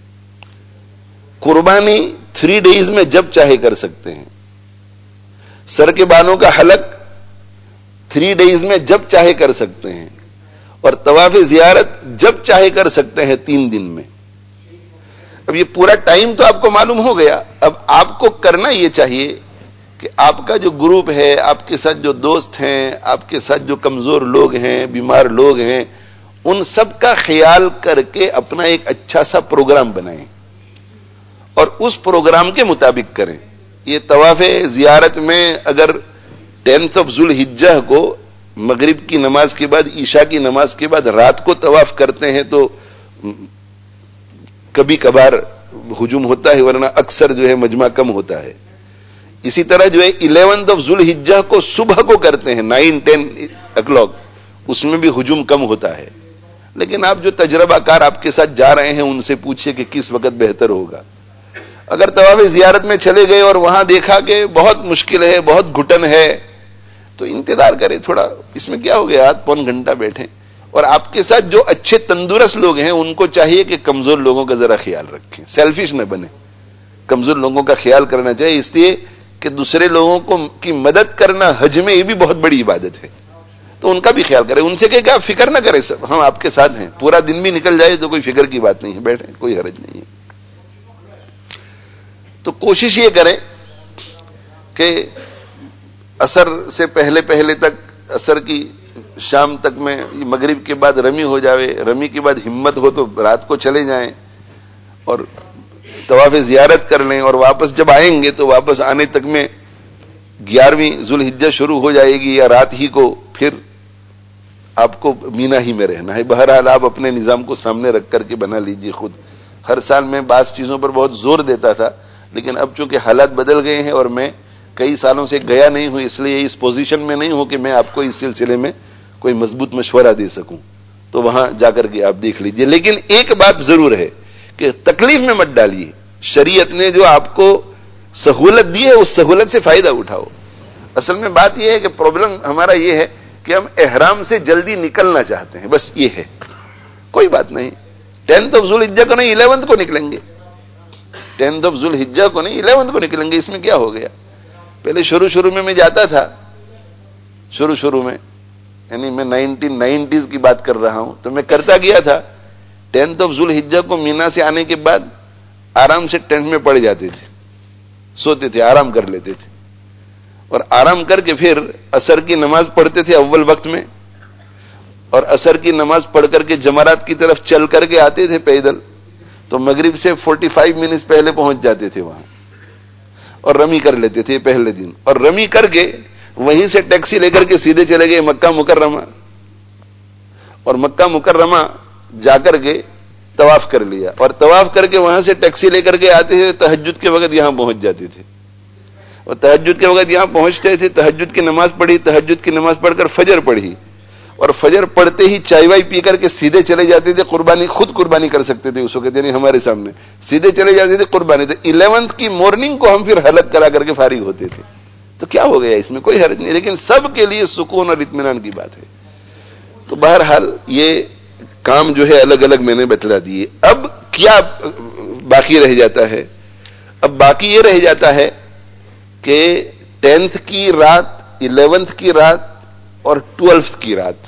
قربانی تھری ڈیز میں جب چاہے کر سکتے ہیں, سر کے بالوں کا حلق تھری ڈیز میں جب چاہے کر سکتے ہیں, اور طواف زیارت جب چاہے کر سکتے ہیں تین دن میں. اب یہ پورا ٹائم تو آپ کو معلوم ہو گیا. اب آپ کو کرنا یہ چاہیے کہ آپ کا جو گروپ ہے, آپ کے ساتھ جو دوست ہیں, آپ کے ساتھ جو کمزور لوگ ہیں, بیمار لوگ ہیں, ان سب کا خیال کر کے اپنا ایک اچھا سا پروگرام بنائیں اور اس پروگرام کے مطابق کریں. یہ طواف زیارت میں اگر ٹینتھ آف ذو الحجہ کو مغرب کی نماز کے بعد, عشاء کی نماز کے بعد رات کو طواف کرتے ہیں تو کبھی کبھار ہجوم ہوتا ہے, ورنہ اکثر جو ہے مجمع کم ہوتا ہے. اسی طرح جو ہے الیونتھ آف ذو الحجہ کو صبح کو کرتے ہیں نائن ٹین او کلاک, اس میں بھی ہجوم کم ہوتا ہے. لیکن آپ جو تجربہ کار آپ کے ساتھ جا رہے ہیں ان سے پوچھئے کہ کس وقت بہتر ہوگا. اگر طواف زیارت میں چلے گئے اور وہاں دیکھا کہ بہت مشکل ہے, بہت گھٹن ہے, تو انتظار کرے تھوڑا, اس میں کیا ہو گیا, آدھ پون گھنٹہ بیٹھیں. اور آپ کے ساتھ جو اچھے تندرست لوگ ہیں ان کو چاہیے کہ کمزور لوگوں کا ذرا خیال رکھیں, سیلفش نہ بنے, کمزور لوگوں کا خیال کرنا چاہیے, اس لیے کہ دوسرے لوگوں کو کی مدد کرنا حج میں یہ بھی بہت بڑی عبادت ہے, تو ان کا بھی خیال کریں. ان سے کہ آپ فکر نہ کریں, سب ہم آپ کے ساتھ ہیں, پورا دن بھی نکل جائے تو کوئی فکر کی بات نہیں ہے, بیٹھیں, کوئی حرج نہیں ہے. تو کوشش یہ کریں کہ عصر سے پہلے پہلے تک, عصر کی شام تک میں, مغرب کے بعد رمی ہو جاوے, رمی کے بعد ہمت ہو تو رات کو چلے جائیں اور طواف زیارت کر لیں, اور واپس جب آئیں گے تو واپس آنے تک میں گیارہویں ذو الحجہ شروع ہو جائے گی یا رات ہی کو, پھر آپ کو مینا ہی میں رہنا ہے. بہرحال آپ اپنے نظام کو سامنے رکھ کر کے بنا لیجئے خود. ہر سال میں بعض چیزوں پر بہت زور دیتا تھا, لیکن اب چونکہ حالات بدل گئے ہیں اور میں کئی سالوں سے گیا نہیں ہوں, اس لیے اس پوزیشن میں نہیں ہوں کہ میں آپ کو اس سلسلے میں کوئی مضبوط مشورہ دے سکوں, تو وہاں جا کر کے آپ دیکھ لیجئے. لیکن ایک بات ضرور ہے کہ تکلیف میں مت ڈالیے, شریعت نے جو آپ کو سہولت دی ہے اس سہولت سے فائدہ اٹھاؤ. اصل میں بات یہ ہے کہ پرابلم ہمارا یہ ہے کہ ہم احرام سے جلدی نکلنا چاہتے ہیں, بس یہ ہے, کوئی بات نہیں. ٹینتھ آف ذو الحجہ کو نہیں, الیونتھ کو نکلیں گے, ٹینتھ آف ذو الحجہ کو نہیں, الیونتھ کو نکلیں گے, اس میں کیا ہو گیا. پہلے شروع شروع میں میں جاتا تھا, شروع شروع میں یعنی میں نائنٹین نائنٹیز کی بات کر رہا ہوں, تو میں کرتا گیا تھا, ٹینتھ آف ذو الحجہ کو مینا سے آنے کے بعد آرام سے ٹینٹ میں پڑ جاتے تھے, سوتے تھے, آرام کر لیتے تھے, اور آرام کر کے پھر عصر کی نماز پڑھتے تھے اول وقت میں, اور عصر کی نماز پڑھ کر کے جمرات کی طرف چل کر کے آتے تھے پیدل, تو مغرب سے فورٹی فائیو منٹس پہلے پہنچ جاتے تھے وہاں اور رمی کر لیتے تھے پہلے دن, اور رمی کر کے وہیں سے ٹیکسی لے کر کے سیدھے چلے گئے مکہ مکرمہ, اور مکہ مکرمہ جا کر کے طواف کر لیا, اور طواف کر کے وہاں سے ٹیکسی لے کر کے آتے تھے, تہجد کے وقت یہاں پہنچ جاتے تھے, اور تہجد کے وقت یہاں پہنچتے تھے, تہجد کی نماز پڑھی, تہجد کی نماز پڑھ کر فجر پڑھی, اور فجر پڑھتے ہی چائے وائی پی کر کے سیدھے چلے جاتے تھے قربانی, خود قربانی کر سکتے تھے اس وقت, یعنی ہمارے سامنے سیدھے چلے جاتے تھے قربانی. تو الیونتھ کی مارننگ کو ہم پھر حلق کرا کر کے فارغ ہوتے تھے. تو کیا ہو گیا اس میں, کوئی حرج نہیں, لیکن سب کے لیے سکون اور اطمینان کی بات ہے. تو بہرحال یہ کام جو ہے الگ الگ میں نے بتلا دیے. اب کیا باقی رہ جاتا ہے؟ اب باقی یہ رہ جاتا ہے کہ ٹینتھ کی رات, الیونتھ کی رات اور ٹویلتھ کی رات,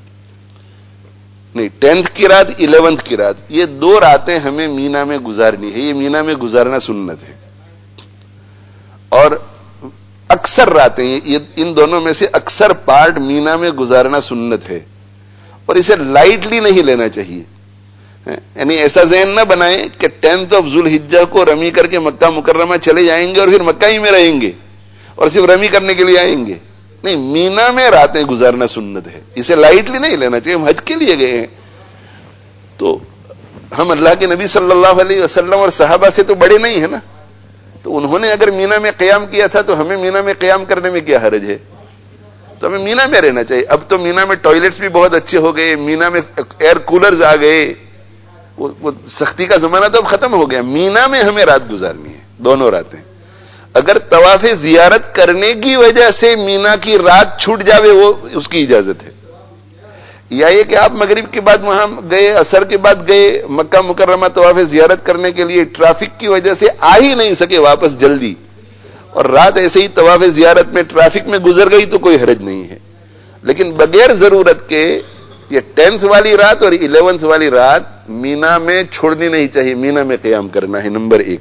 نہیں ٹینتھ کی رات, الیونتھ کی رات, یہ دو راتیں ہمیں مینا میں گزارنی ہے. یہ مینا میں گزارنا سنت ہے. اور اکثر راتیں, یہ ان دونوں میں سے اکثر پارٹ مینا میں گزارنا سنت ہے, اور اسے لائٹلی نہیں لینا چاہیے. یعنی ایسا ذہن نہ بنائیں کہ ٹینتھ آف ذوالحجہ کو رمی کر کے مکہ مکرمہ چلے جائیں گے اور پھر مکہ ہی میں رہیں گے اور صرف رمی کرنے کے لیے آئیں گے. نہیں, مینا میں راتیں گزارنا سنت ہے, اسے لائٹلی نہیں لینا چاہیے. ہم حج کے لیے گئے ہیں تو ہم اللہ کے نبی صلی اللہ علیہ وسلم اور صحابہ سے تو بڑے نہیں ہیں نا, تو انہوں نے اگر مینا میں قیام کیا تھا تو ہمیں مینا میں قیام کرنے میں کیا حرج ہے؟ تو ہمیں مینا میں رہنا چاہیے. اب تو مینا میں ٹوائلٹس بھی بہت اچھے ہو گئے, مینا میں ایئر کولرز آ گئے, وہ, وہ سختی کا زمانہ تو اب ختم ہو گیا. مینا میں ہمیں رات گزارنی ہے, دونوں راتیں. اگر طواف زیارت کرنے کی وجہ سے مینا کی رات چھوٹ جاوے وہ اس کی اجازت ہے, یا یہ کہ آپ مغرب کے بعد وہاں گئے, عصر کے بعد گئے مکہ مکرمہ طواف زیارت کرنے کے لیے, ٹریفک کی وجہ سے آ ہی نہیں سکے واپس جلدی, اور رات ایسے ہی طواف زیارت میں ٹریفک میں گزر گئی تو کوئی حرج نہیں ہے. لیکن بغیر ضرورت کے یہ ٹینتھ والی رات اور الیونتھ والی رات مینا میں چھوڑنی نہیں چاہیے, مینا میں قیام کرنا ہے, نمبر ایک.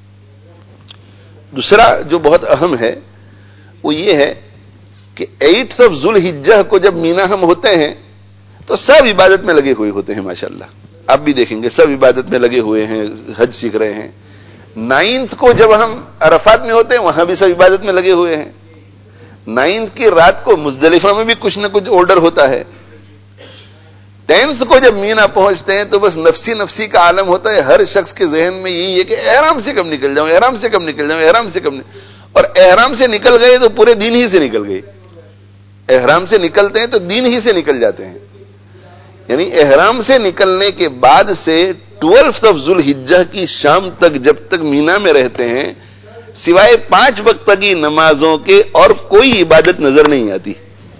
دوسرا جو بہت اہم ہے وہ یہ ہے کہ ایٹھ آف ذوالحجہ کو جب مینا ہم ہوتے ہیں تو سب عبادت میں لگے ہوئے ہوتے ہیں. ماشاءاللہ آپ بھی دیکھیں گے سب عبادت میں لگے ہوئے ہیں, حج سیکھ رہے ہیں. نائنتھ کو جب ہم عرفات میں ہوتے ہیں وہاں بھی سب عبادت میں لگے ہوئے ہیں. نائنتھ کی رات کو مزدلفہ میں بھی کچھ نہ کچھ آرڈر ہوتا ہے. ٹینتھ کو جب مینا پہنچتے ہیں تو بس نفسی نفسی کا عالم ہوتا ہے. ہر شخص کے ذہن میں یہی ہے کہ احرام سے کم نکل جاؤں, احرام سے کم نکل جاؤں, احرام سے کم نکل. اور احرام سے نکل گئے تو پورے دین ہی سے نکل گئے. احرام سے نکلتے ہیں تو دین ہی سے نکل جاتے ہیں. یعنی احرام سے نکلنے کے بعد سے ٹویلتھ آف ذوالحجہ کی شام تک جب تک مینا میں رہتے ہیں سوائے پانچ وقت کی نمازوں کے اور کوئی عبادت نظر نہیں آتی.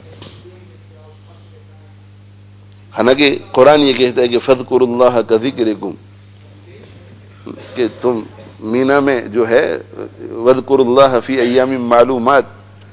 حالانکہ قرآن یہ کہتا ہے کہ فَاذْكُرُوا اللَّهَ كَذِكْرِكُمْ, کہ تم مینا میں جو ہے وَاذْكُرُوا اللَّهَ فِي أَيَّامٍ مَّعْلُومَاتٍ,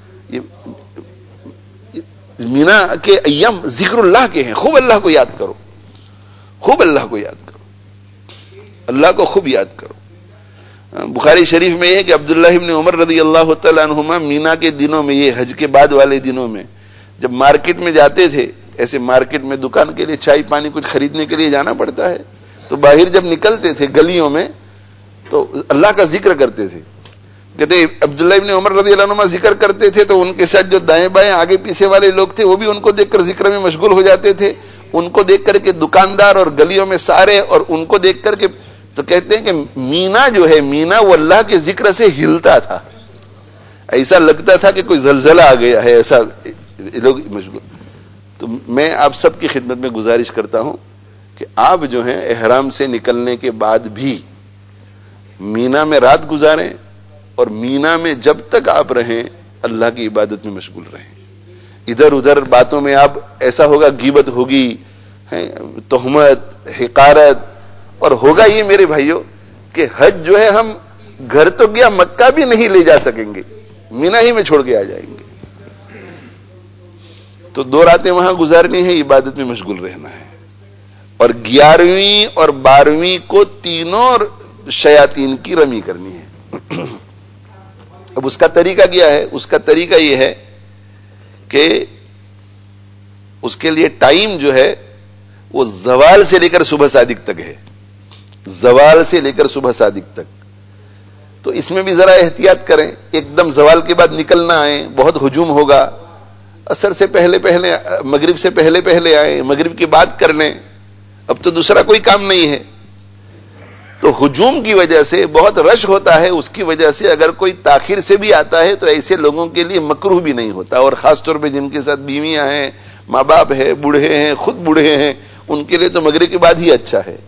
مینا کے ایام ذکر اللہ کے ہیں, خوب اللہ کو یاد کرو, خوب اللہ کو یاد کرو, اللہ کو خوب یاد کرو. بخاری شریف میں یہ کہ عبداللہ ابن عمر رضی اللہ تعالی عنہما مینا کے دنوں میں, یہ حج کے بعد والے دنوں میں جب مارکیٹ میں جاتے تھے, ایسے مارکیٹ میں دکان کے لیے چائے پانی کچھ خریدنے کے لیے جانا پڑتا ہے, تو باہر جب نکلتے تھے گلیوں میں تو اللہ کا ذکر کرتے تھے. کہتے عبداللہ ابن عمر رضی اللہ عنہ ذکر کرتے تھے تو ان کے ساتھ جو دائیں بائیں آگے پیچھے والے لوگ تھے وہ بھی ان کو دیکھ کر ذکر میں مشغول ہو جاتے تھے. ان کو دیکھ کر کے دکاندار اور گلیوں میں سارے, اور ان کو دیکھ کر کے تو کہتے ہیں کہ مینا جو ہے, مینا وہ اللہ کے ذکر سے ہلتا تھا, ایسا لگتا تھا کہ کوئی زلزلہ آ گیا ہے, ایسا لوگ مشغول. تو میں آپ سب کی خدمت میں گزارش کرتا ہوں کہ آپ جو ہیں احرام سے نکلنے کے بعد بھی مینا میں رات گزاریں, اور مینا میں جب تک آپ رہیں اللہ کی عبادت میں مشغول رہیں. ادھر ادھر باتوں میں آپ, ایسا ہوگا غیبت ہوگی, تہمت, حقارت, اور ہوگا یہ میرے بھائیوں کہ حج جو ہے ہم گھر تو گیا مکہ بھی نہیں لے جا سکیں گے, مینا ہی میں چھوڑ کے آ جائیں گے. تو دو راتیں وہاں گزارنی ہے, عبادت میں مشغول رہنا ہے. اور گیارہویں اور بارہویں کو تینوں شیاطین کی رمی کرنی ہے. اب اس کا طریقہ کیا ہے؟ اس کا طریقہ یہ ہے کہ اس کے لیے ٹائم جو ہے وہ زوال سے لے کر صبح صادق تک ہے، زوال سے لے کر صبح صادق تک. تو اس میں بھی ذرا احتیاط کریں، ایک دم زوال کے بعد نکل نہ آئیں، بہت ہجوم ہوگا. عصر سے پہلے پہلے، مغرب سے پہلے پہلے آئیں، مغرب کی بات کر لیں، اب تو دوسرا کوئی کام نہیں ہے. تو ہجوم کی وجہ سے بہت رش ہوتا ہے، اس کی وجہ سے اگر کوئی تاخیر سے بھی آتا ہے تو ایسے لوگوں کے لیے مکروہ بھی نہیں ہوتا، اور خاص طور پہ جن کے ساتھ بیویاں ہیں، ماں باپ ہے، بوڑھے ہیں، خود بوڑھے ہیں، ان کے لیے تو مغرب کے بعد ہی اچھا ہے.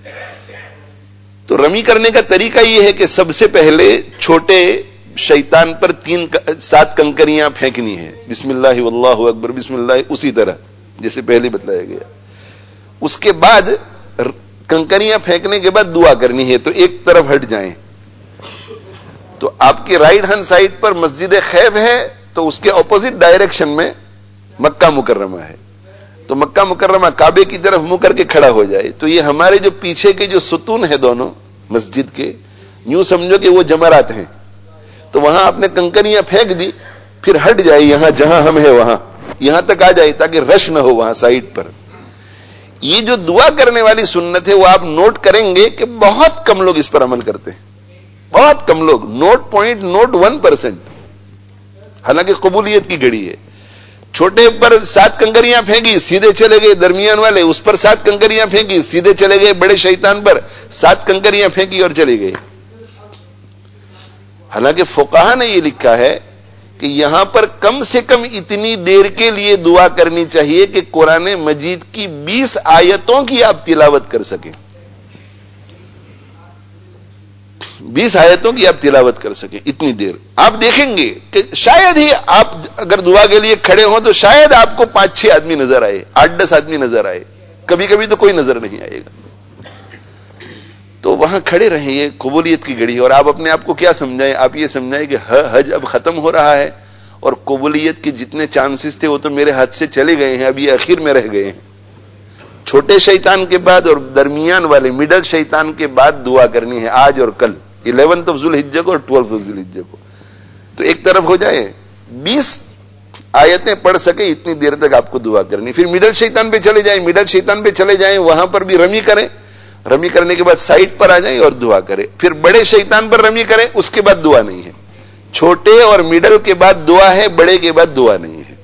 تو رمی کرنے کا طریقہ یہ ہے کہ سب سے پہلے چھوٹے شیطان پر تین سات کنکریاں پھینکنی ہے، بسم اللہ واللہ اکبر، بسم اللہ، اسی طرح جیسے پہلے بتلایا گیا. اس کے بعد کنکریاں پھینکنے کے بعد دعا کرنی ہے. تو ایک طرف ہٹ جائیں، تو آپ کی رائٹ ہینڈ سائڈ پر مسجد خیف ہے، تو اس کے اپوزٹ ڈائریکشن میں مکہ مکرمہ ہے. تو مکہ مکرمہ کعبے کی طرف منہ کر کے کھڑا ہو جائے. تو یہ ہمارے جو پیچھے کے جو ستون ہیں دونوں مسجد کے، یوں سمجھو کہ وہ جمرات ہیں. تو وہاں آپ نے کنکریاں پھینک دی، پھر ہٹ جائے، یہاں جہاں ہم ہیں وہاں یہاں تک آ جائے تاکہ رش نہ ہو وہاں سائڈ پر. یہ جو دعا کرنے والی سنت ہے وہ آپ نوٹ کریں گے کہ بہت کم لوگ اس پر عمل کرتے ہیں، بہت کم لوگ، nought point nought one percent. حالانکہ قبولیت کی گھڑی ہے. چھوٹے پر سات کنکریاں پھینکی، سیدھے چلے گئے. درمیان والے اس پر سات کنکریاں پھینکی، سیدھے چلے گئے. بڑے شیطان پر سات کنکریاں پھینکی اور چلے گئے. حالانکہ فقہا نے یہ لکھا ہے کہ یہاں پر کم سے کم اتنی دیر کے لیے دعا کرنی چاہیے کہ قرآن مجید کی بیس آیتوں کی آپ تلاوت کر سکیں، بیس آیتوں کی آپ تلاوت کر سکیں. اتنی دیر آپ دیکھیں گے کہ شاید ہی آپ اگر دعا کے لیے کھڑے ہوں تو شاید آپ کو پانچ چھ آدمی نظر آئے، آٹھ دس آدمی نظر آئے، کبھی کبھی تو کوئی نظر نہیں آئے گا. تو وہاں کھڑے رہیں، یہ قبولیت کی گھڑی ہے. اور آپ اپنے آپ کو کیا سمجھائیں؟ آپ یہ سمجھائیں کہ حج اب ختم ہو رہا ہے اور قبولیت کے جتنے چانسز تھے وہ تو میرے ہاتھ سے چلے گئے ہیں، اب یہ اخیر میں رہ گئے ہیں. چھوٹے شیطان کے بعد اور درمیان والے مڈل شیطان کے بعد دعا کرنی ہے، آج اور کل، الیونتھ آف ذو الحجہ کو اور ٹویلتھ آف ذو الحجہ کو. تو ایک طرف ہو جائے، بیس آیتیں پڑھ سکے اتنی دیر تک آپ کو دعا کرنی. پھر مڈل شیطان پہ چلے جائیں، مڈل شیطان پہ چلے جائیں، وہاں پر بھی رمی کریں. رمی کرنے کے بعد سائڈ پر آ جائیں اور دعا کریں. پھر بڑے شیطان پر رمی کریں، اس کے بعد دعا نہیں ہے. چھوٹے اور مڈل کے بعد دعا ہے، بڑے کے بعد دعا نہیں ہے.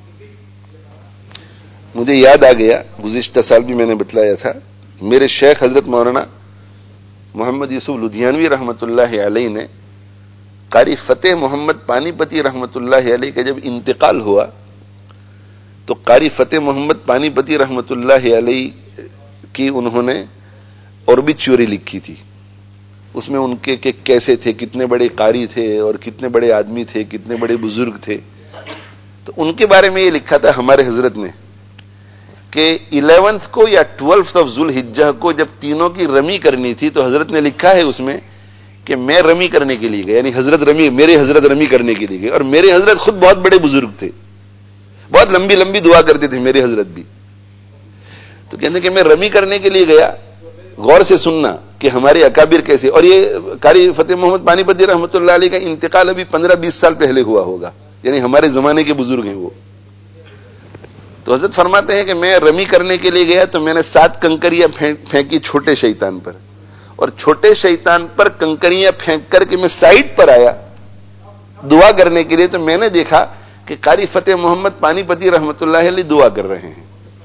مجھے یاد آ گیا، گزشتہ سال بھی میں نے بتلایا تھا، میرے شیخ حضرت مولانا محمد یوسف لدھیانوی رحمت اللہ علیہ نے قاری فتح محمد پانی پتی رحمت اللہ علیہ کا جب انتقال ہوا تو قاری فتح محمد پانی پتی رحمت اللہ علیہ کی انہوں نے اوبیچوری لکھی تھی. اس میں ان کے کہ کیسے تھے، کتنے بڑے قاری تھے اور کتنے بڑے آدمی تھے، کتنے بڑے بزرگ تھے. تو ان کے بارے میں یہ لکھا تھا ہمارے حضرت نے کہ الیونتھ کو یا ٹویلتھ آف ذو الحجہ کو جب تینوں کی رمی کرنی تھی تو حضرت نے لکھا ہے اس میں کہ میں رمی کرنے کے لیے گیا، یعنی حضرت رمی، میرے حضرت رمی کرنے کے لیے گئے. اور میرے حضرت خود بہت بڑے بزرگ تھے، بہت لمبی لمبی دعا کرتے تھے میرے حضرت بھی. تو کہتے ہیں کہ میں رمی کرنے کے لیے گیا. غور سے سننا کہ ہمارے اکابر کیسے. اور یہ قاری فتح محمد پانی پتی رحمۃ اللہ علیہ کا انتقال ابھی پندرہ بیس سال پہلے ہوا ہوگا، یعنی ہمارے زمانے کے بزرگ ہیں وہ. تو حضرت فرماتے ہیں کہ میں رمی کرنے کے لیے گیا تو میں نے سات کنکریاں پھینکی چھوٹے شیطان پر، اور چھوٹے شیطان پر کنکریاں پھینک کر کے میں سائڈ پر آیا دعا کرنے کے لیے. تو میں نے دیکھا کہ قاری فتح محمد پانی پتی رحمۃ اللہ علیہ دعا کر رہے ہیں.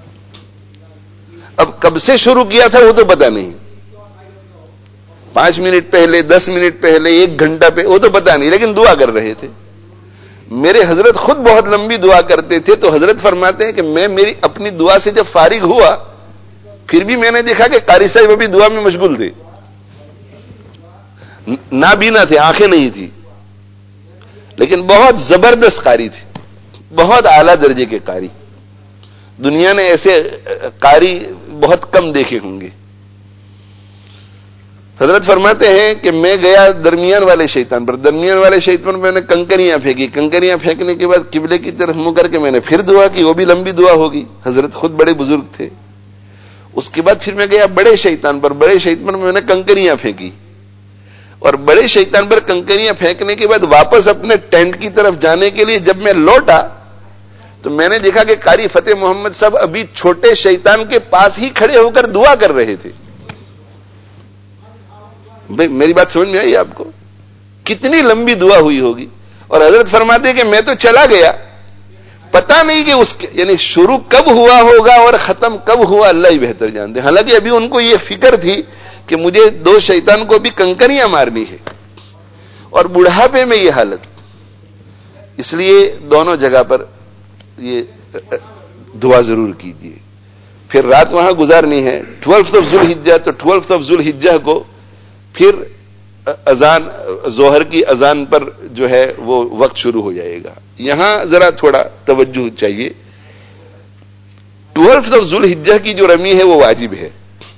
اب کب سے شروع کیا تھا وہ تو پتا نہیں، پانچ منٹ پہلے، دس منٹ پہلے، ایک گھنٹہ پہ، وہ تو پتا نہیں، لیکن دعا کر رہے تھے. میرے حضرت خود بہت لمبی دعا کرتے تھے. تو حضرت فرماتے ہیں کہ میں میری اپنی دعا سے جب فارغ ہوا پھر بھی میں نے دیکھا کہ قاری صاحب ابھی دعا میں مشغول تھے، نابینا تھے، آنکھیں نہیں تھی، لیکن بہت زبردست قاری تھے، بہت اعلیٰ درجے کے قاری. دنیا نے ایسے قاری بہت کم دیکھے ہوں گے. حضرت فرماتے ہیں کہ میں گیا درمیان والے شیطان پر، درمیان والے شیطان پر میں نے کنکریاں پھینکی. کنکریاں پھینکنے کے بعد قبلے کی طرف منہ کر کے میں نے پھر دعا کی، وہ بھی لمبی دعا ہوگی، حضرت خود بڑے بزرگ تھے. اس کے بعد پھر میں گیا بڑے شیطان پر، بڑے شیطان پر میں نے کنکریاں پھینکی اور بڑے شیطان پر کنکریاں پھینکنے کے بعد واپس اپنے ٹینٹ کی طرف جانے کے لیے جب میں لوٹا تو میں نے دیکھا کہ قاری فتح محمد صاحب ابھی چھوٹے شیطان کے پاس ہی کھڑے ہو کر دعا کر رہے تھے. بھئی میری بات سمجھ میں آئی آپ کو؟ کتنی لمبی دعا ہوئی ہوگی. اور حضرت فرماتے کہ میں تو چلا گیا, پتا نہیں کہ اس کے یعنی شروع کب ہوا ہوگا اور ختم کب ہوا, اللہ ہی بہتر جانتے. حالانکہ ابھی ان کو یہ فکر تھی کہ مجھے دو شیطان کو بھی کنکریاں مارنی ہے, اور بڑھاپے میں یہ حالت. اس لیے دونوں جگہ پر یہ دعا ضرور کیجیے. پھر رات وہاں گزارنی ہے ٹویلتھ آف ذوالحجہ, تو ٹویلتھ آف ذوالحجہ کو پھر اذان ظہر کی اذان پر جو ہے وہ وقت شروع ہو جائے گا. یہاں ذرا تھوڑا توجہ چاہیے. ٹویلتھ آف ذوالحجہ کی جو رمی ہے وہ واجب ہے,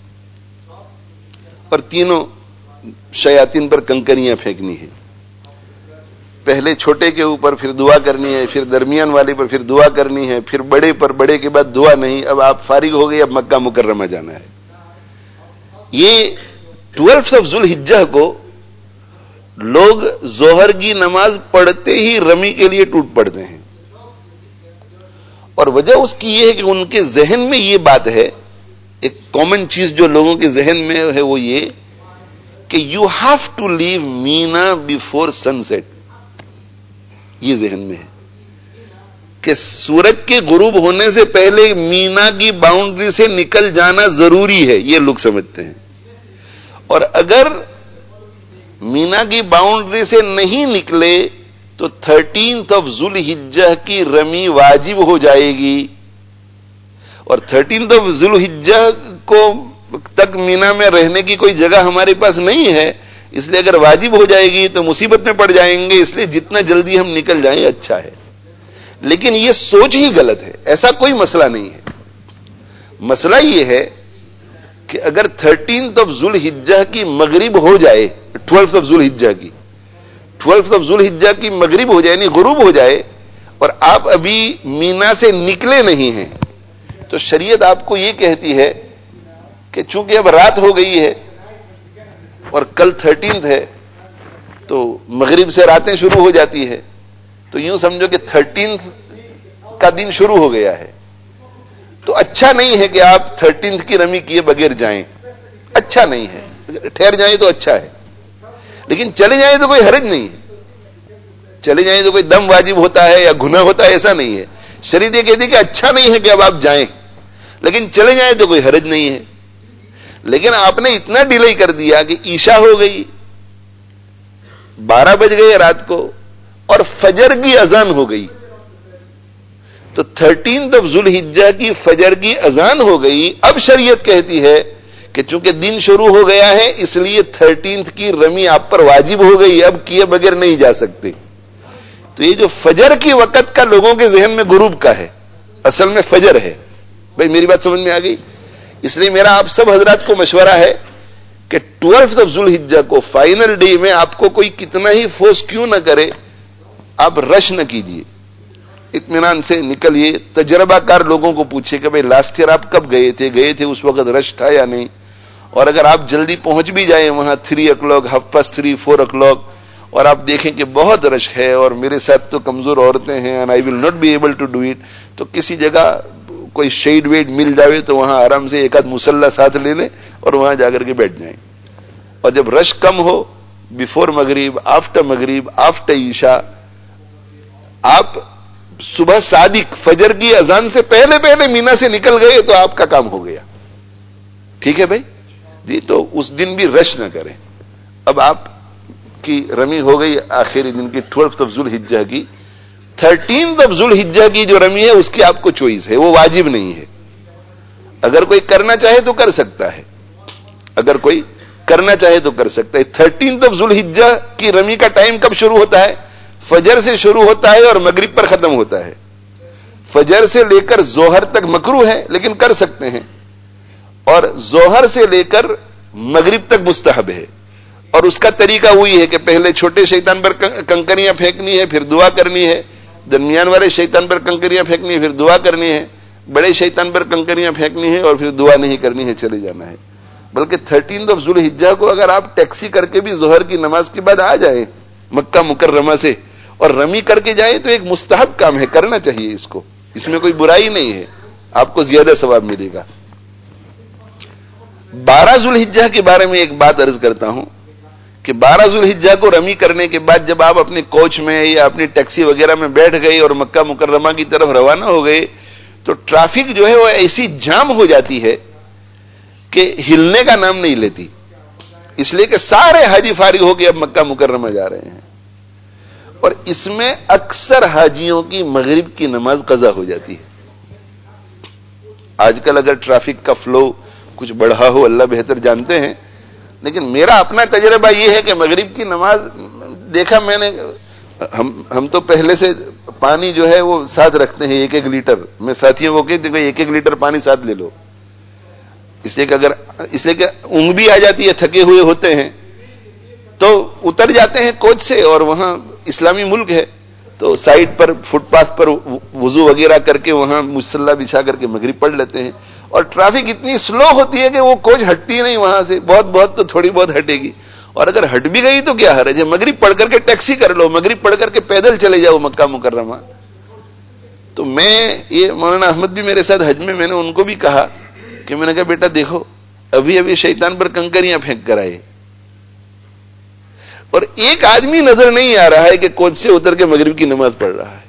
اور تینوں شیاطین پر کنکریاں پھینکنی ہے. پہلے چھوٹے کے اوپر پھر دعا کرنی ہے, پھر درمیان والے پر پھر دعا کرنی ہے, پھر بڑے پر, بڑے کے بعد دعا نہیں. اب آپ فارغ ہو گئے, اب مکہ مکرمہ جانا ہے. یہ ٹویلتھ آف ذوالحجہ کو لوگ ظہر کی نماز پڑھتے ہی رمی کے لیے ٹوٹ پڑتے ہیں, اور وجہ اس کی یہ ہے کہ ان کے ذہن میں یہ بات ہے, ایک کامن چیز جو لوگوں کے ذہن میں ہے وہ یہ کہ you have to leave Mina before sunset. یہ ذہن میں ہے کہ سورج کے غروب ہونے سے پہلے مینا کی باؤنڈری سے نکل جانا ضروری ہے, یہ لوگ سمجھتے ہیں. اور اگر مینا کی باؤنڈری سے نہیں نکلے تو تھرٹینتھ آف ذوالحجہ کی رمی واجب ہو جائے گی, اور تھرٹینتھ آف ذوالحجہ کو تک مینا میں رہنے کی کوئی جگہ ہمارے پاس نہیں ہے. اس لیے اگر واجب ہو جائے گی تو مصیبت میں پڑ جائیں گے, اس لیے جتنا جلدی ہم نکل جائیں اچھا ہے. لیکن یہ سوچ ہی غلط ہے, ایسا کوئی مسئلہ نہیں ہے. مسئلہ یہ ہے کہ اگر تھرٹینتھ آف ذوالحجہ کی مغرب ہو جائے, ٹویلتھ آف ذوالحجہ کی ٹویلتھ آف ذوالحجہ کی مغرب ہو جائے, یعنی غروب ہو جائے, اور آپ ابھی مینا سے نکلے نہیں ہیں, تو شریعت آپ کو یہ کہتی ہے کہ چونکہ اب رات ہو گئی ہے اور کل تھرٹینتھ ہے تو مغرب سے راتیں شروع ہو جاتی ہے, تو یوں سمجھو کہ تھرٹینتھ کا دن شروع ہو گیا ہے. تو اچھا نہیں ہے کہ آپ تھرٹینتھ کی رمی کیے بغیر جائیں, اچھا نہیں ہے. ٹھہر جائیں تو اچھا ہے, لیکن چلے جائیں تو کوئی حرج نہیں ہے. چلے جائیں تو کوئی دم واجب ہوتا ہے یا گناہ ہوتا ہے, ایسا نہیں ہے. شریعت یہ کہتی ہے کہ اچھا نہیں ہے کہ اب آپ جائیں, لیکن چلے جائیں تو کوئی حرج نہیں ہے. لیکن آپ نے اتنا ڈیلے کر دیا کہ عشاء ہو گئی, بارہ بج گئے رات کو, اور فجر کی اذان ہو گئی. تو تھرٹینتھ آف ذوالحجہ کی فجر کی اذان ہو گئی. اب شریعت کہتی ہے کہ چونکہ دن شروع ہو گیا ہے اس لیے تھرٹینتھ کی رمی آپ پر واجب ہو گئی, اب کیے بغیر نہیں جا سکتے. تو یہ جو فجر کی وقت کا لوگوں کے ذہن میں غروب کا ہے, اصل میں فجر ہے. بھائی میری بات سمجھ میں آ گئی؟ اس لیے میرا آپ سب حضرات کو مشورہ ہے کہ ٹویلتھ آف ذوالحجہ کو فائنل ڈے میں آپ کو کوئی کتنا ہی فورس کیوں نہ کرے, آپ رش نہ کیجیے, اطمینان سے نکلیے. تجربہ کار لوگوں کو پوچھے کہ بھائی لاسٹ ایئر آپ کب گئے تھے, گئے تھے اس وقت رش تھا یا نہیں. اور اگر آپ جلدی پہنچ بھی جائیں وہاں three o'clock, half past three, four o'clock, اور آپ دیکھیں کہ بہت رش ہے اور میرے ساتھ تو کمزور عورتیں ہیں and I will not be able to do it, تو کسی جگہ کوئی شیڈ ویڈ مل جاوے تو وہاں آرام سے ایک آدھ مصلی ساتھ لے لیں اور وہاں جا کر کے بیٹھ جائیں. اور جب رش کم ہو, بیفور مغرب, آفٹر مغرب, آفٹر عشاء, آپ صبح صادق فجر کی اذان سے پہلے پہلے مینا سے نکل گئے تو آپ کا کام ہو گیا. ٹھیک ہے بھائی جی؟ تو اس دن بھی رش نہ کریں. اب آپ کی رمی ہو گئی آخری دن کی ٹویلتھ آف ذوالحجہ کی. تھرٹینتھ آف ذوالحجہ کی جو رمی ہے اس کی آپ کو چوائس ہے, وہ واجب نہیں ہے. اگر کوئی کرنا چاہے تو کر سکتا ہے, اگر کوئی کرنا چاہے تو کر سکتا ہے. تھرٹینتھ آف ذوالحجہ کی رمی کا ٹائم کب شروع ہوتا ہے؟ فجر سے شروع ہوتا ہے اور مغرب پر ختم ہوتا ہے. فجر سے لے کر ظہر تک مکروہ ہے لیکن کر سکتے ہیں, اور ظہر سے لے کر مغرب تک مستحب ہے. اور اس کا طریقہ وہی ہے کہ پہلے چھوٹے شیطان پر کنکریاں پھینکنی ہے, پھر دعا کرنی ہے. درمیان والے شیطان پر کنکریاں پھینکنی ہے, پھر دعا کرنی ہے. بڑے شیطان پر کنکریاں پھینکنی ہے اور پھر دعا نہیں کرنی ہے, چلے جانا ہے. بلکہ تھرٹینتھ آف ذوالحجہ کو اگر آپ ٹیکسی کر کے بھی ظہر کی نماز کے بعد آ جائیں مکہ مکرمہ سے اور رمی کر کے جائیں تو ایک مستحب کام ہے, کرنا چاہیے اس کو, اس میں کوئی برائی نہیں ہے, آپ کو زیادہ ثواب ملے گا. بارہ ذوالحجہ کے بارے میں ایک بات عرض کرتا ہوں کہ بارہ ذوالحجہ کو رمی کرنے کے بعد جب آپ اپنے کوچ میں یا اپنی ٹیکسی وغیرہ میں بیٹھ گئے اور مکہ مکرمہ کی طرف روانہ ہو گئے تو ٹریفک جو ہے وہ ایسی جام ہو جاتی ہے کہ ہلنے کا نام نہیں لیتی, اس لیے کہ سارے حاجی فارغ ہو کے اب مکہ مکرمہ جا رہے ہیں, اور اس میں اکثر حاجیوں کی مغرب کی نماز قضا ہو جاتی ہے. آج کل اگر ٹریفک کا فلو کچھ بڑھا ہو اللہ بہتر جانتے ہیں, لیکن میرا اپنا تجربہ یہ ہے کہ مغرب کی نماز دیکھا میں نے, ہم ہم تو پہلے سے پانی جو ہے وہ ساتھ رکھتے ہیں ایک ایک لیٹر, میں ساتھیوں کو کہتے ہیں ایک ایک لیٹر پانی ساتھ لے لو, اس لیے کہ اگر اس لیے کہ اونگ بھی آ جاتی ہے, تھکے ہوئے ہوتے ہیں تو اتر جاتے ہیں کوچ سے, اور وہاں اسلامی ملک ہے تو سائڈ پر فٹ پاتھ پر وضو وغیرہ کر کے وہاں مصلی بچھا کر کے مغرب پڑھ لیتے ہیں, اور ٹریفک اتنی سلو ہوتی ہے کہ وہ کوچ ہٹتی نہیں وہاں سے, بہت بہت تو تھوڑی بہت ہٹے گی, اور اگر ہٹ بھی گئی تو کیا حرج ہے, مغرب پڑھ کر کے ٹیکسی کر لو, مغرب پڑھ کر کے پیدل چلے جاؤ مکہ مکرمہ. تو میں یہ مولانا احمد بھی میرے ساتھ حج میں, میں نے ان کو بھی کہا کہ میں نے کہا بیٹا دیکھو ابھی ابھی شیطان پر کنکریاں پھینک کر آئے, اور ایک آدمی نظر نہیں آ رہا ہے کہ کوچ سے اتر کے مغرب کی نماز پڑھ رہا ہے,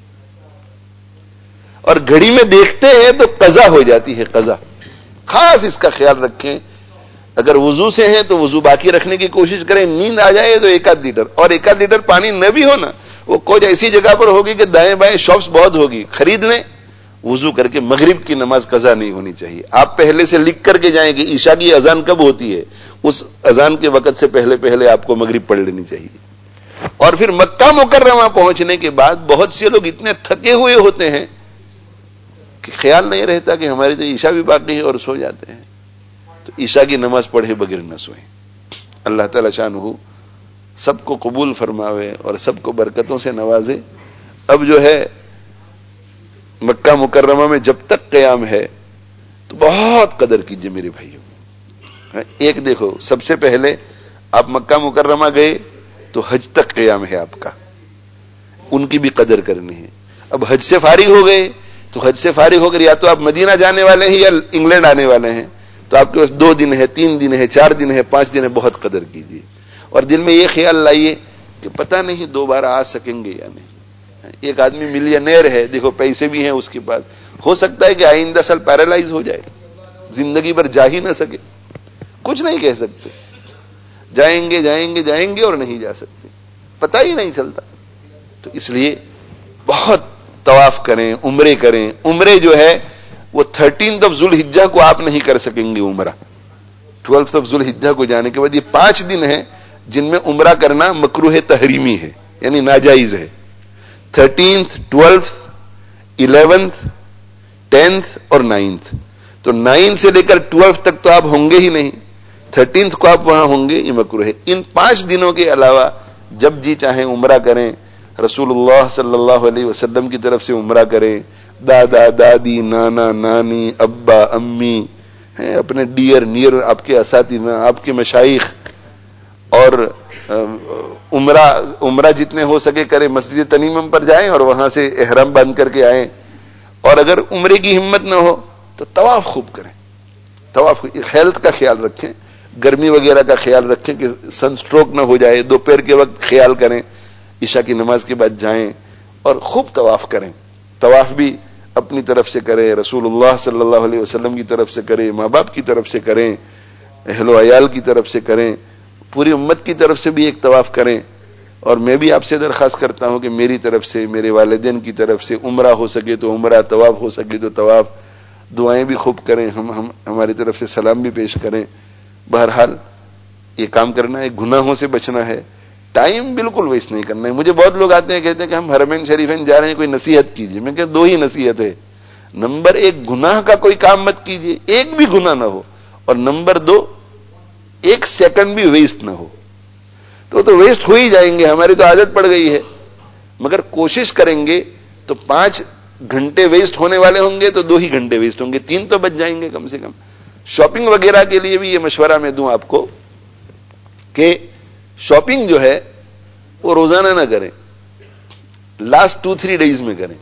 اور گھڑی میں دیکھتے ہیں تو قضا ہو جاتی ہے, قضا. خاص اس کا خیال رکھیں, اگر وضو سے ہیں تو وضو باقی رکھنے کی کوشش کریں, نیند آ جائے تو ایک آدھ لیٹر, اور ایک آدھ لیٹر پانی نہ بھی ہونا, وہ کوچ ایسی جگہ پر ہوگی کہ دائیں بائیں شاپس بہت ہوگی, خرید لیں, وضو کر کے مغرب کی نماز قضا نہیں ہونی چاہیے. آپ پہلے سے لکھ کر کے جائیں کہ عشاء کی اذان کب ہوتی ہے, اس اذان کے وقت سے پہلے پہلے آپ کو مغرب پڑھ لینی چاہیے. اور پھر مکہ مکرمہ پہنچنے کے بعد بہت سے لوگ اتنے تھکے ہوئے ہوتے ہیں کہ خیال نہیں رہتا کہ ہماری تو عشاء بھی باقی ہے, اور سو جاتے ہیں, تو عشاء کی نماز پڑھے بغیر نہ سوئیں. اللہ تعالی شانہ سب کو قبول فرماوے اور سب کو برکتوں سے نوازے. اب جو ہے مکہ مکرمہ میں جب تک قیام ہے تو بہت قدر کیجئے میرے بھائیوں. ایک دیکھو, سب سے پہلے آپ مکہ مکرمہ گئے تو حج تک قیام ہے آپ کا, ان کی بھی قدر کرنی ہے. اب حج سے فارغ ہو گئے تو حج سے فارغ ہو کر یا تو آپ مدینہ جانے والے ہیں یا انگلینڈ آنے والے ہیں, تو آپ کے پاس دو دن ہے, تین دن ہے, چار دن ہے, پانچ دن ہے, بہت قدر کیجیے. اور دل میں یہ خیال لائیے کہ پتہ نہیں دوبارہ آ سکیں گے یا نہیں. ایک آدمی ملینئر ہے, دیکھو پیسے بھی ہیں اس کے پاس, ہو سکتا ہے کہ آئندہ سال پیرالائز ہو جائے, زندگی بھر جا ہی نہ سکے, کچھ نہیں کہہ سکتے, جائیں گے جائیں گے جائیں گے اور نہیں جا سکتے, پتہ ہی نہیں چلتا. تو اس لیے بہت طواف کریں, عمرے کریں. عمرے جو ہے وہ تھرٹینتھ آف ذوالحجہ کو آپ نہیں کر سکیں گے عمرہ, ٹویلتھ آف ذوالحجہ کو جانے کے بعد یہ پانچ دن ہیں جن میں عمرہ کرنا مکروہ تحریمی ہے, یعنی ناجائز ہے. تھرٹینتھ, ٹویلتھ, الیونتھ, ٹینتھ اور نائنتھ. تو نائنتھ سے لے کر ٹویلتھ تک تو آپ ہوں گے ہی نہیں, تھرٹینتھ کو آپ وہاں ہوں گے, یہ مکروہ ہے. ان پانچ دنوں کے علاوہ جب جی چاہیں عمرہ کریں, رسول اللہ صلی اللہ علیہ وسلم کی طرف سے عمرہ کریں, دادا دادی, نانا نانی, ابا امی, اپنے ڈیئر نیئر, آپ کے اساتذہ, آپ کے مشائخ, اور عمرہ عمرہ جتنے ہو سکے کریں. مسجد تنیمم پر جائیں اور وہاں سے احرام باندھ کر کے آئیں, اور اگر عمرے کی ہمت نہ ہو تو طواف خوب کریں. طواف, ہیلتھ کا خیال رکھیں, گرمی وغیرہ کا خیال رکھیں کہ سن سٹروک نہ ہو جائے. دوپہر کے وقت خیال کریں, عشاء کی نماز کے بعد جائیں اور خوب طواف کریں. طواف بھی اپنی طرف سے کریں, رسول اللہ صلی اللہ علیہ وسلم کی طرف سے کریں, ماں باپ کی طرف سے کریں, اہل و عیال کی طرف سے کریں, پوری امت کی طرف سے بھی ایک طواف کریں. اور میں بھی آپ سے درخواست کرتا ہوں کہ میری طرف سے, میرے والدین کی طرف سے عمرہ ہو سکے تو عمرہ, طواف ہو سکے تو طواف, دعائیں بھی خوب کریں, ہم ہم ہماری طرف سے سلام بھی پیش کریں. بہرحال یہ کام کرنا ہے, گناہوں سے بچنا ہے, ٹائم بالکل ویسٹ نہیں کرنا ہے. مجھے بہت لوگ آتے ہیں کہتے ہیں کہ ہم حرمین شریفین جا رہے ہیں, کوئی نصیحت کیجیے. میں کہ دو ہی نصیحت ہے. نمبر ایک, گناہ کا کوئی کام مت کیجیے, ایک بھی گناہ نہ ہو, اور نمبر دو, ایک سیکنڈ بھی ویسٹ نہ ہو. تو تو ویسٹ ہو ہی جائیں گے, ہماری تو عادت پڑ گئی ہے. مگر کوشش کریں گے تو پانچ گھنٹے ویسٹ ہونے والے ہوں گے تو دو ہی گھنٹے ویسٹ ہوں گے, تین تو بچ جائیں گے کم سے کم. شاپنگ وغیرہ کے لیے بھی یہ مشورہ میں دوں آپ کو کہ شاپنگ جو ہے وہ روزانہ نہ کریں، لاسٹ ٹو تھری ڈیز میں کریں،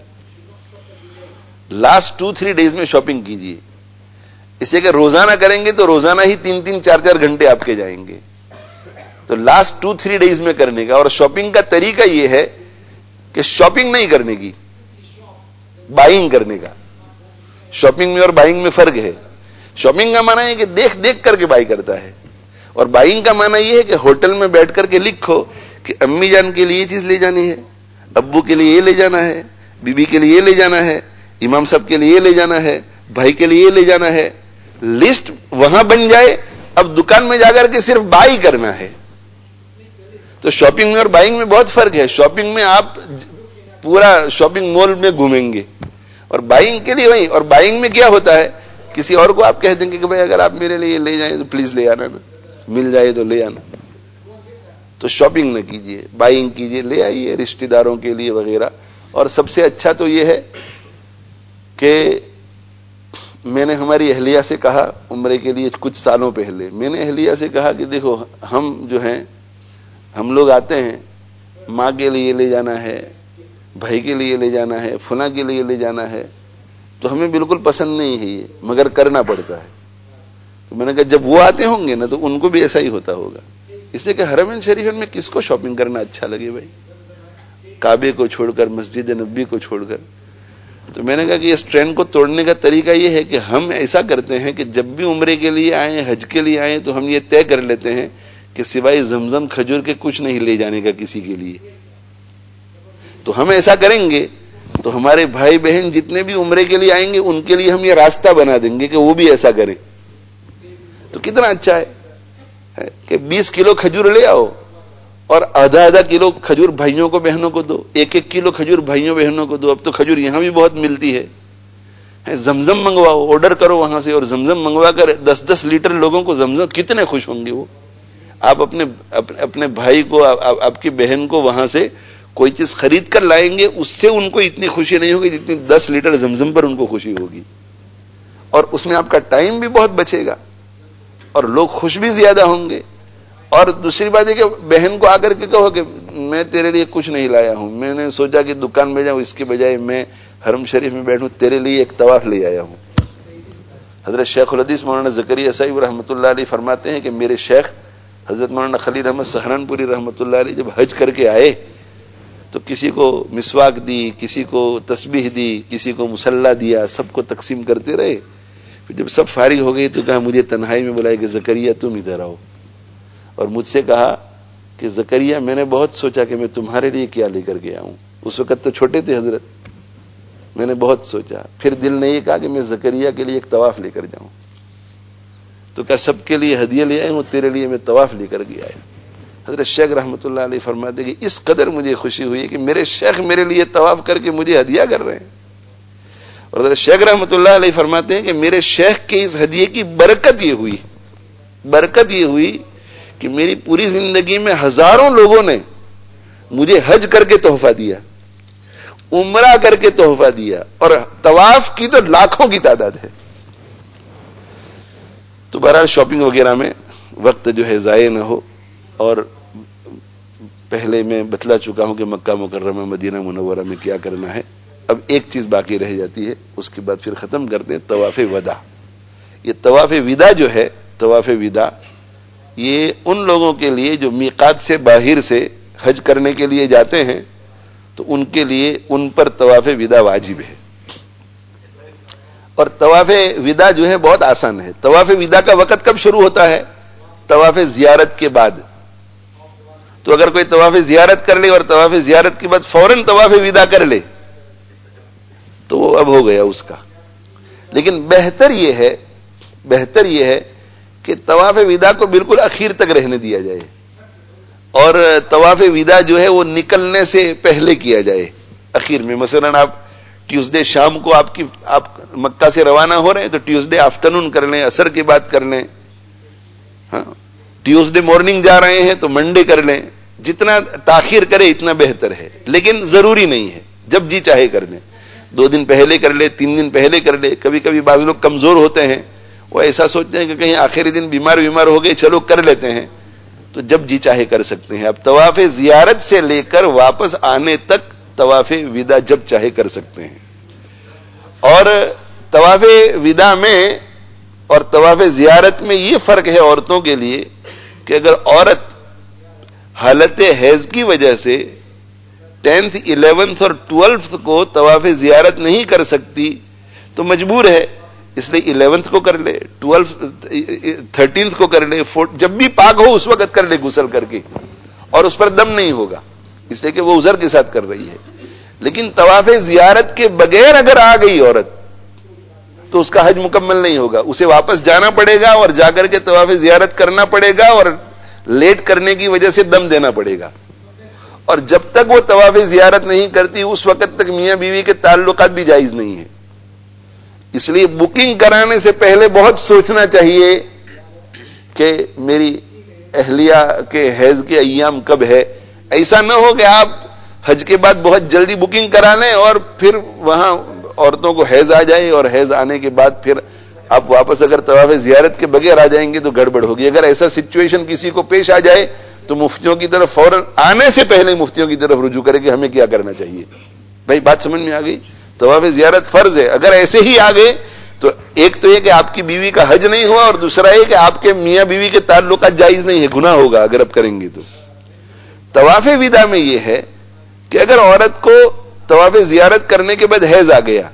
لاسٹ ٹو تھری ڈیز میں شاپنگ کیجیے. اسے کہ روزانہ کریں گے تو روزانہ ہی تین تین چار چار گھنٹے آپ کے جائیں گے. تو لاسٹ ٹو تھری ڈیز میں کرنے کا. اور شاپنگ کا طریقہ یہ ہے کہ شاپنگ نہیں کرنے کی، بائنگ کرنے کا. شاپنگ میں اور بائنگ میں فرق ہے. شاپنگ کا معنی ہے کہ دیکھ دیکھ کر کے بائی کرتا ہے، اور بائنگ کا معنی یہ ہے کہ ہوٹل میں بیٹھ کر کے لکھو کہ امی جان کے لیے یہ چیز لے جانی ہے، ابو کے لیے یہ لے جانا ہے، بی بی کے لیے یہ لے جانا ہے، امام صاحب کے لیے یہ لے جانا ہے، بھائی کے لیے یہ لے جانا ہے. لسٹ وہاں بن جائے، اب دکان میں جا کر کے صرف بائی کرنا ہے. تو شاپنگ میں اور بائنگ میں بہت فرق ہے. شاپنگ میں آپ پورا شاپنگ مال میں گھومیں گے، اور بائنگ کے لیے وہی. اور بائنگ میں کیا ہوتا ہے، کسی اور کو آپ کہہ دیں گے کہ بھائی اگر آپ میرے لیے لے جائیں تو پلیز لے آنا نا، مل جائے تو لے آنا. تو شاپنگ نہ کیجیے، بائنگ کیجیے، لے آئیے رشتہ داروں کے لیے وغیرہ. اور سب سے اچھا تو یہ ہے کہ میں نے ہماری اہلیہ سے کہا عمرے کے لیے کچھ سالوں پہلے، میں نے اہلیہ سے کہا کہ دیکھو ہم جو ہیں، ہم لوگ آتے ہیں، ماں کے لیے لے جانا ہے، بھائی کے لیے لے جانا ہے، فلاں کے لیے لے جانا ہے، تو ہمیں بالکل پسند نہیں ہے یہ، مگر کرنا پڑتا ہے. تو میں نے کہا جب وہ آتے ہوں گے نا تو ان کو بھی ایسا ہی ہوتا ہوگا. اس سے کہ حرمین شریف میں کس کو شاپنگ کرنا اچھا لگے بھائی، کعبے کو چھوڑ کر، مسجد نبی کو چھوڑ کر. تو میں نے کہا کہ اس ٹرینڈ کو توڑنے کا طریقہ یہ ہے کہ ہم ایسا کرتے ہیں کہ جب بھی عمرے کے لیے آئیں، حج کے لیے آئیں، تو ہم یہ طے کر لیتے ہیں کہ سوائے زمزم کھجور کے کچھ نہیں لے جانے کا کسی کے لیے. تو ہم ایسا کریں گے تو ہمارے بھائی بہن جتنے بھی عمرے کے لیے آئیں گے ان کے لیے ہم یہ راستہ بنا دیں گے کہ وہ بھی ایسا کریں. تو کتنا اچھا ہے کہ بیس کلو کھجور لے آؤ اور آدھا آدھا کلو کھجور بھائیوں کو بہنوں کو دو، ایک ایک کلو کھجور بھائیوں بہنوں کو دو. اب تو کھجور یہاں بھی بہت ملتی ہے. زمزم منگواؤ، آرڈر کرو وہاں سے، اور زمزم منگوا کر دس دس لیٹر لوگوں کو زمزم، کتنے خوش ہوں گے وہ. آپ اپنے اپنے بھائی کو، آپ کی بہن کو وہاں سے کوئی چیز خرید کر لائیں گے، اس سے ان کو اتنی خوشی نہیں ہوگی جتنی دس لیٹر زمزم پر ان کو خوشی ہوگی. اور اس میں آپ کا ٹائم بھی بہت بچے گا اور لوگ خوش بھی زیادہ ہوں گے. اور دوسری بات ہے کہ بہن کو آ کر کے کہو کہ میں تیرے لیے کچھ نہیں لایا ہوں، میں نے سوچا کہ دکان میں جاؤں، اس کے بجائے میں حرم شریف میں بیٹھوں، تیرے لیے ایک طواف لے آیا ہوں. حضرت شیخ الحدیث مولانا زکریا صاحب رحمۃ اللہ علیہ فرماتے ہیں کہ میرے شیخ حضرت مولانا خلیل احمد سہارنپوری رحمۃ اللہ علیہ جب حج کر کے آئے تو کسی کو مسواک دی، کسی کو تسبیح دی، کسی کو مصلی دیا، سب کو تقسیم کرتے رہے. پھر جب سب فارغ ہو گئی تو کہا مجھے تنہائی میں بلائے کہ زکریا تم ادھر آؤ، اور مجھ سے کہا کہ زکریا میں نے بہت سوچا کہ میں تمہارے لیے کیا لے کر کے آؤں. اس وقت تو چھوٹے تھے حضرت، میں نے بہت سوچا، پھر دل نے یہ کہا کہ میں زکریا کے لیے ایک طواف لے کر جاؤں. تو کہا سب کے لیے ہدیہ لے آئے ہوں، تیرے لیے میں طواف لے کر کے آیا. حضرت شیخ رحمۃ اللہ علیہ فرماتے کہ اس قدر مجھے خوشی ہوئی کہ میرے شیخ میرے لیے طواف کر کے مجھے ہدیہ کر رہے ہیں. اور حضرت شیخ رحمۃ اللہ علیہ فرماتے ہیں کہ میرے شیخ کے اس ہدیے کی برکت یہ ہوئی برکت یہ ہوئی کہ میری پوری زندگی میں ہزاروں لوگوں نے مجھے حج کر کے تحفہ دیا، عمرہ کر کے تحفہ دیا، اور طواف کی تو لاکھوں کی تعداد ہے. تو بہرحال شاپنگ وغیرہ میں وقت جو ہے ضائع نہ ہو. اور پہلے میں بتلا چکا ہوں کہ مکہ مکرمہ مدینہ منورہ میں کیا کرنا ہے. اب ایک چیز باقی رہ جاتی ہے، اس کے بعد پھر ختم کرتے ہیں، طواف وداع. یہ طواف وداع جو ہے، طواف وداع یہ ان لوگوں کے لیے جو میقات سے باہر سے حج کرنے کے لیے جاتے ہیں تو ان کے لیے ان پر طواف وداع واجب ہے. اور طواف وداع جو ہے بہت آسان ہے. طواف وداع کا وقت کب شروع ہوتا ہے؟ طواف زیارت کے بعد. تو اگر کوئی طواف زیارت کر لے اور طواف زیارت کے بعد فوراً طواف وداع کر لے تو وہ اب ہو گیا اس کا. لیکن بہتر یہ ہے بہتر یہ ہے کہ طواف وداع کو بالکل اخیر تک رہنے دیا جائے، اور طواف وداع جو ہے وہ نکلنے سے پہلے کیا جائے اخیر میں. مثلا آپ ٹیوزڈے شام کو آپ کی آپ مکہ سے روانہ ہو رہے ہیں تو ٹیوزڈے آفٹرنون کر لیں، عصر کے بعد کر لیں. ہاں، ٹیوزڈے مارننگ جا رہے ہیں تو منڈے کر لیں. جتنا تاخیر کرے اتنا بہتر ہے، لیکن ضروری نہیں ہے، جب جی چاہے کر لیں. دو دن پہلے کر لے، تین دن پہلے کر لے. کبھی کبھی بعض لوگ کمزور ہوتے ہیں، وہ ایسا سوچتے ہیں کہ کہیں آخری دن بیمار بیمار ہو گئے چلو کر لیتے ہیں، تو جب جی چاہے کر سکتے ہیں. اب طواف زیارت سے لے کر واپس آنے تک طواف وداع جب چاہے کر سکتے ہیں. اور طواف وداع میں اور طواف زیارت میں یہ فرق ہے عورتوں کے لیے کہ اگر عورت حالت حیض کی وجہ سے ٹینتھ الیونتھ اور ٹویلتھ کو طواف زیارت نہیں کر سکتی تو مجبور ہے، اس لیے الیونتھ کو کر لے، ٹویلتھ تھرٹینتھ کو کر لے، جب بھی پاک ہو اس وقت کر لے غسل کر کے، اور اس پر دم نہیں ہوگا اس لیے کہ وہ عذر کے ساتھ کر رہی ہے. لیکن طواف زیارت کے بغیر اگر آ گئی عورت تو اس کا حج مکمل نہیں ہوگا، اسے واپس جانا پڑے گا اور جا کر کے طواف زیارت کرنا پڑے گا اور لیٹ کرنے کی وجہ سے دم دینا پڑے گا. اور جب تک وہ طواف زیارت نہیں کرتی اس وقت تک میاں بیوی کے تعلقات بھی جائز نہیں ہیں. اس لیے بکنگ کرانے سے پہلے بہت سوچنا چاہیے کہ میری اہلیہ کے حیض کے ایام کب ہے. ایسا نہ ہو کہ آپ حج کے بعد بہت جلدی بکنگ کرا لیں اور پھر وہاں عورتوں کو حیض آ جائے اور حیض آنے کے بعد پھر آپ واپس اگر طواف زیارت کے بغیر آ جائیں گے تو گڑبڑ ہوگی. اگر ایسا سچویشن کسی کو پیش آ جائے تو مفتیوں کی طرف فوراً آنے سے پہلے مفتیوں کی طرف رجوع کرے کہ ہمیں کیا کرنا چاہیے. بھائی بات سمجھ میں آ گئی؟ طواف زیارت فرض ہے، اگر ایسے ہی آ گئے تو ایک تو یہ کہ آپ کی بیوی کا حج نہیں ہوا اور دوسرا یہ کہ آپ کے میاں بیوی کے تعلقات جائز نہیں ہے، گناہ ہوگا اگر اب کریں گے تو. طواف وداع میں یہ ہے کہ اگر عورت کو طواف زیارت کرنے کے بعد حیض آ گیا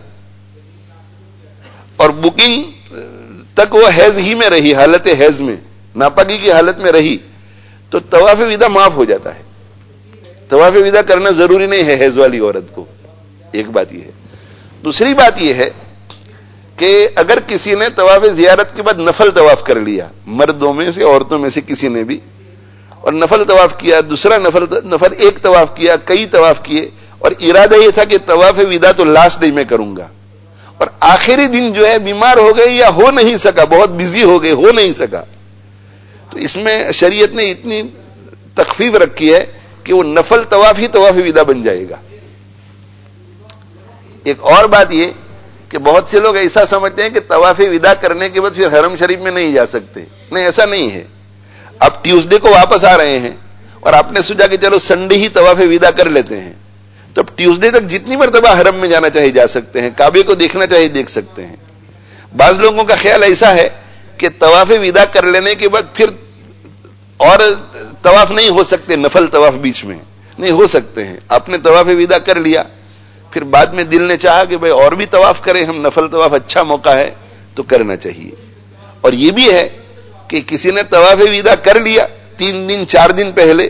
اور بکنگ تک وہ حیض ہی میں رہی، حالت حیض میں ناپاکی کی حالت میں رہی تو طواف وداع معاف ہو جاتا ہے. طواف وداع کرنا ضروری نہیں ہے حیض والی عورت کو. ایک بات یہ ہے. دوسری بات یہ ہے کہ اگر کسی نے طواف زیارت کے بعد نفل طواف کر لیا، مردوں میں سے عورتوں میں سے کسی نے بھی، اور نفل طواف کیا، دوسرا نفل نفل ایک طواف کیا، کئی طواف کیے، اور ارادہ یہ تھا کہ طواف وداع تو لاسٹ ڈے میں کروں گا، اور آخری دن جو ہے بیمار ہو گئے یا ہو نہیں سکا، بہت بزی ہو گئے، ہو نہیں سکا، تو اس میں شریعت نے اتنی تخفیف رکھی ہے کہ وہ نفل طواف ہی طواف وداع بن جائے گا. ایک اور بات یہ کہ بہت سے لوگ ایسا سمجھتے ہیں کہ طواف وداع کرنے کے بعد پھر حرم شریف میں نہیں جا سکتے. نہیں، ایسا نہیں ہے. آپ ٹیوزڈے کو واپس آ رہے ہیں اور آپ نے سوچا کہ چلو سنڈے ہی طواف وداع کر لیتے ہیں، تو اب ٹیوزڈے تک جتنی مرتبہ حرم میں جانا چاہے جا سکتے ہیں، کعبے کو دیکھنا چاہے دیکھ سکتے ہیں. بعض لوگوں کا خیال ایسا ہے کہ طواف وداع کر لینے کے بعد پھر اور طواف نہیں ہو سکتے، نفل طواف بیچ میں نہیں ہو سکتے ہیں. آپ نے طواف وداع کر لیا، پھر بعد میں دل نے چاہا کہ بھئی اور بھی طواف کریں ہم، نفل طواف اچھا موقع ہے تو کرنا چاہیے. اور یہ بھی ہے کہ کسی نے طواف وداع کر لیا تین دن چار دن پہلے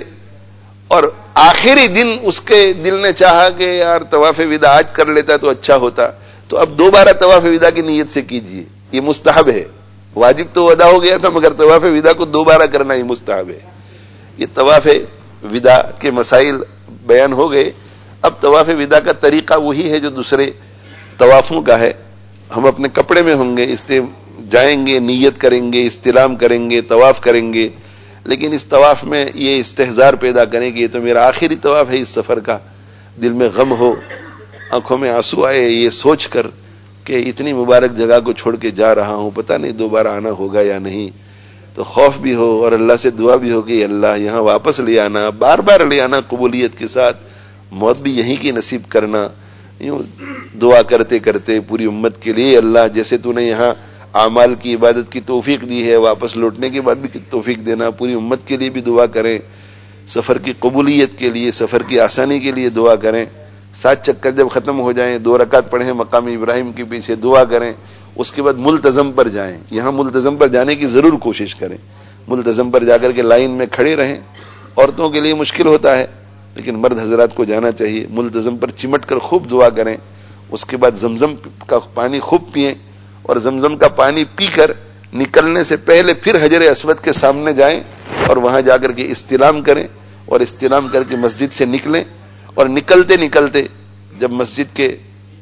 اور آخری دن اس کے دل نے چاہا کہ یار طواف وداع آج کر لیتا تو اچھا ہوتا، تو اب دوبارہ طواف وداع کی نیت سے کیجئے. یہ مستحب ہے. واجب تو ادا ہو گیا تھا مگر طواف وداع کو دوبارہ کرنا یہ مستحب ہے. یہ طواف وداع کے مسائل بیان ہو گئے. اب طواف وداع کا طریقہ وہی ہے جو دوسرے طوافوں کا ہے. ہم اپنے کپڑے میں ہوں گے، اس سے جائیں گے، نیت کریں گے، استلام کریں گے، طواف کریں گے، لیکن اس طواف میں یہ استحضار پیدا کریں کہ یہ تو میرا آخری طواف ہے اس سفر کا. دل میں غم ہو، آنکھوں میں آنسو آئے یہ سوچ کر کہ اتنی مبارک جگہ کو چھوڑ کے جا رہا ہوں، پتہ نہیں دوبارہ آنا ہوگا یا نہیں. تو خوف بھی ہو اور اللہ سے دعا بھی ہو کہ اللہ یہاں واپس لے آنا، بار بار لے آنا قبولیت کے ساتھ، موت بھی یہیں کی نصیب کرنا. یوں دعا کرتے کرتے پوری امت کے لیے اللہ جیسے تو نے یہاں اعمال کی عبادت کی توفیق دی ہے، واپس لوٹنے کے بعد بھی توفیق دینا. پوری امت کے لیے بھی دعا کریں، سفر کی قبولیت کے لیے، سفر کی آسانی کے لیے دعا کریں. سات چکر جب ختم ہو جائیں دو رکعت پڑھیں مقام ابراہیم کے پیچھے، دعا کریں. اس کے بعد ملتزم پر جائیں. یہاں ملتزم پر جانے کی ضرور کوشش کریں. ملتزم پر جا کر کے لائن میں کھڑے رہیں. عورتوں کے لیے مشکل ہوتا ہے لیکن مرد حضرات کو جانا چاہیے. ملتزم پر چمٹ کر خوب دعا کریں. اس کے بعد زمزم کا پانی خوب پئیں اور زمزم کا پانی پی کر نکلنے سے پہلے پھر حجر اسود کے سامنے جائیں اور وہاں جا کر کے استلام کریں اور استلام کر کے مسجد سے نکلیں. اور نکلتے نکلتے جب مسجد کے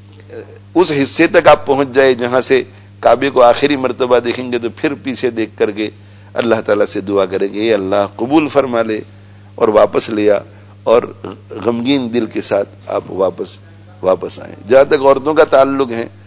اس حصے تک آپ پہنچ جائے جہاں سے کعبے کو آخری مرتبہ دیکھیں گے تو پھر پیچھے دیکھ کر کے اللہ تعالیٰ سے دعا کریں گے اے اللہ قبول فرما لے اور واپس لیا، اور غمگین دل کے ساتھ آپ واپس واپس آئیں. جہاں تک عورتوں کا تعلق ہے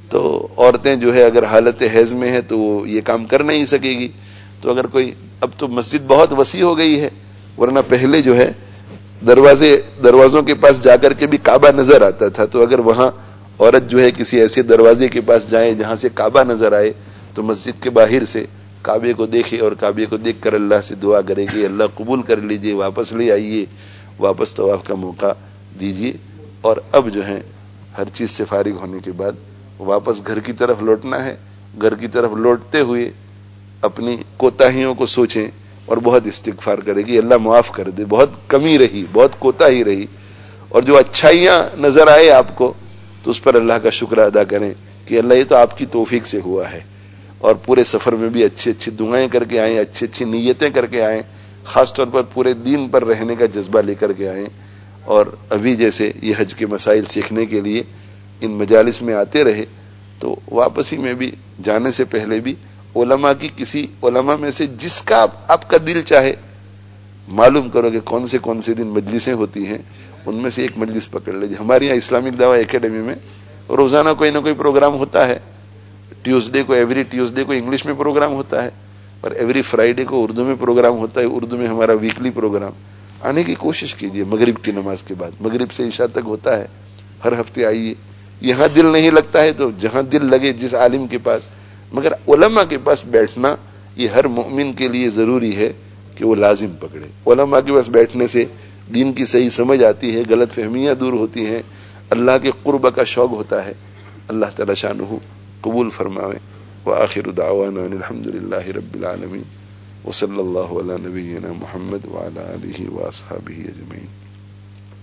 تو عورتیں جو ہے اگر حالت حیض میں ہے تو وہ یہ کام کر نہیں سکے گی. تو اگر کوئی, اب تو مسجد بہت وسیع ہو گئی ہے, ورنہ پہلے جو ہے دروازے دروازوں کے پاس جا کر کے بھی کعبہ نظر آتا تھا, تو اگر وہاں عورت جو ہے کسی ایسے دروازے کے پاس جائے جہاں سے کعبہ نظر آئے تو مسجد کے باہر سے کعبے کو دیکھے اور کعبے کو دیکھ کر اللہ سے دعا کرے کہ اللہ قبول کر لیجئے, واپس لے آئیے, واپس طواف کا موقع دیجئے. اور اب جو ہے ہر چیز سے فارغ ہونے کے بعد واپس گھر کی طرف لوٹنا ہے. گھر کی طرف لوٹتے ہوئے اپنی کوتاہیوں کو سوچیں اور بہت استغفار کرے گی, اللہ معاف کر دے, بہت کمی رہی, بہت کوتاہی رہی, اور جو اچھائیاں نظر آئے آپ کو تو اس پر اللہ کا شکر ادا کریں کہ اللہ یہ تو آپ کی توفیق سے ہوا ہے. اور پورے سفر میں بھی اچھی اچھی دعائیں کر کے آئیں, اچھی اچھی نیتیں کر کے آئیں, خاص طور پر پورے دین پر رہنے کا جذبہ لے کر کے آئیں. اور ابھی جیسے یہ حج کے مسائل سیکھنے کے لیے ان مجالس میں آتے رہے, تو واپسی میں بھی جانے سے پہلے بھی علماء کی, کسی علماء میں سے جس کا آپ کا دل چاہے معلوم کرو کہ کون سے کون سے دن مجلسیں ہوتی ہیں, ان میں سے ایک مجلس پکڑ لیجیے. ہمارے یہاں اسلامک دعویٰ اکیڈمی میں روزانہ کوئی نہ کوئی پروگرام ہوتا ہے. ٹیوزڈے کو ایوری ٹیوزڈے کو انگلش میں پروگرام ہوتا ہے, اور ایوری فرائیڈے کو اردو میں پروگرام ہوتا ہے. اردو میں ہمارا ویکلی پروگرام, آنے کی کوشش کیجیے. مغرب کی نماز کے بعد, مغرب سے عشاء تک ہوتا ہے, ہر ہفتے آئیے. یہاں دل نہیں لگتا ہے تو جہاں دل لگے جس عالم کے پاس, مگر علماء کے پاس بیٹھنا یہ ہر مومن کے لیے ضروری ہے کہ وہ لازم پکڑے. علماء کے پاس بیٹھنے سے دین کی صحیح سمجھ آتی ہے, غلط فہمیاں دور ہوتی ہیں, اللہ کے قرب کا شوق ہوتا ہے. اللہ تعالی شانہ قبول فرمائے. وآخر دعوانا الحمد للہ رب العالمین, وصلی اللہ علی نبینا محمد وعلی آلہ واصحابہ اجمعین.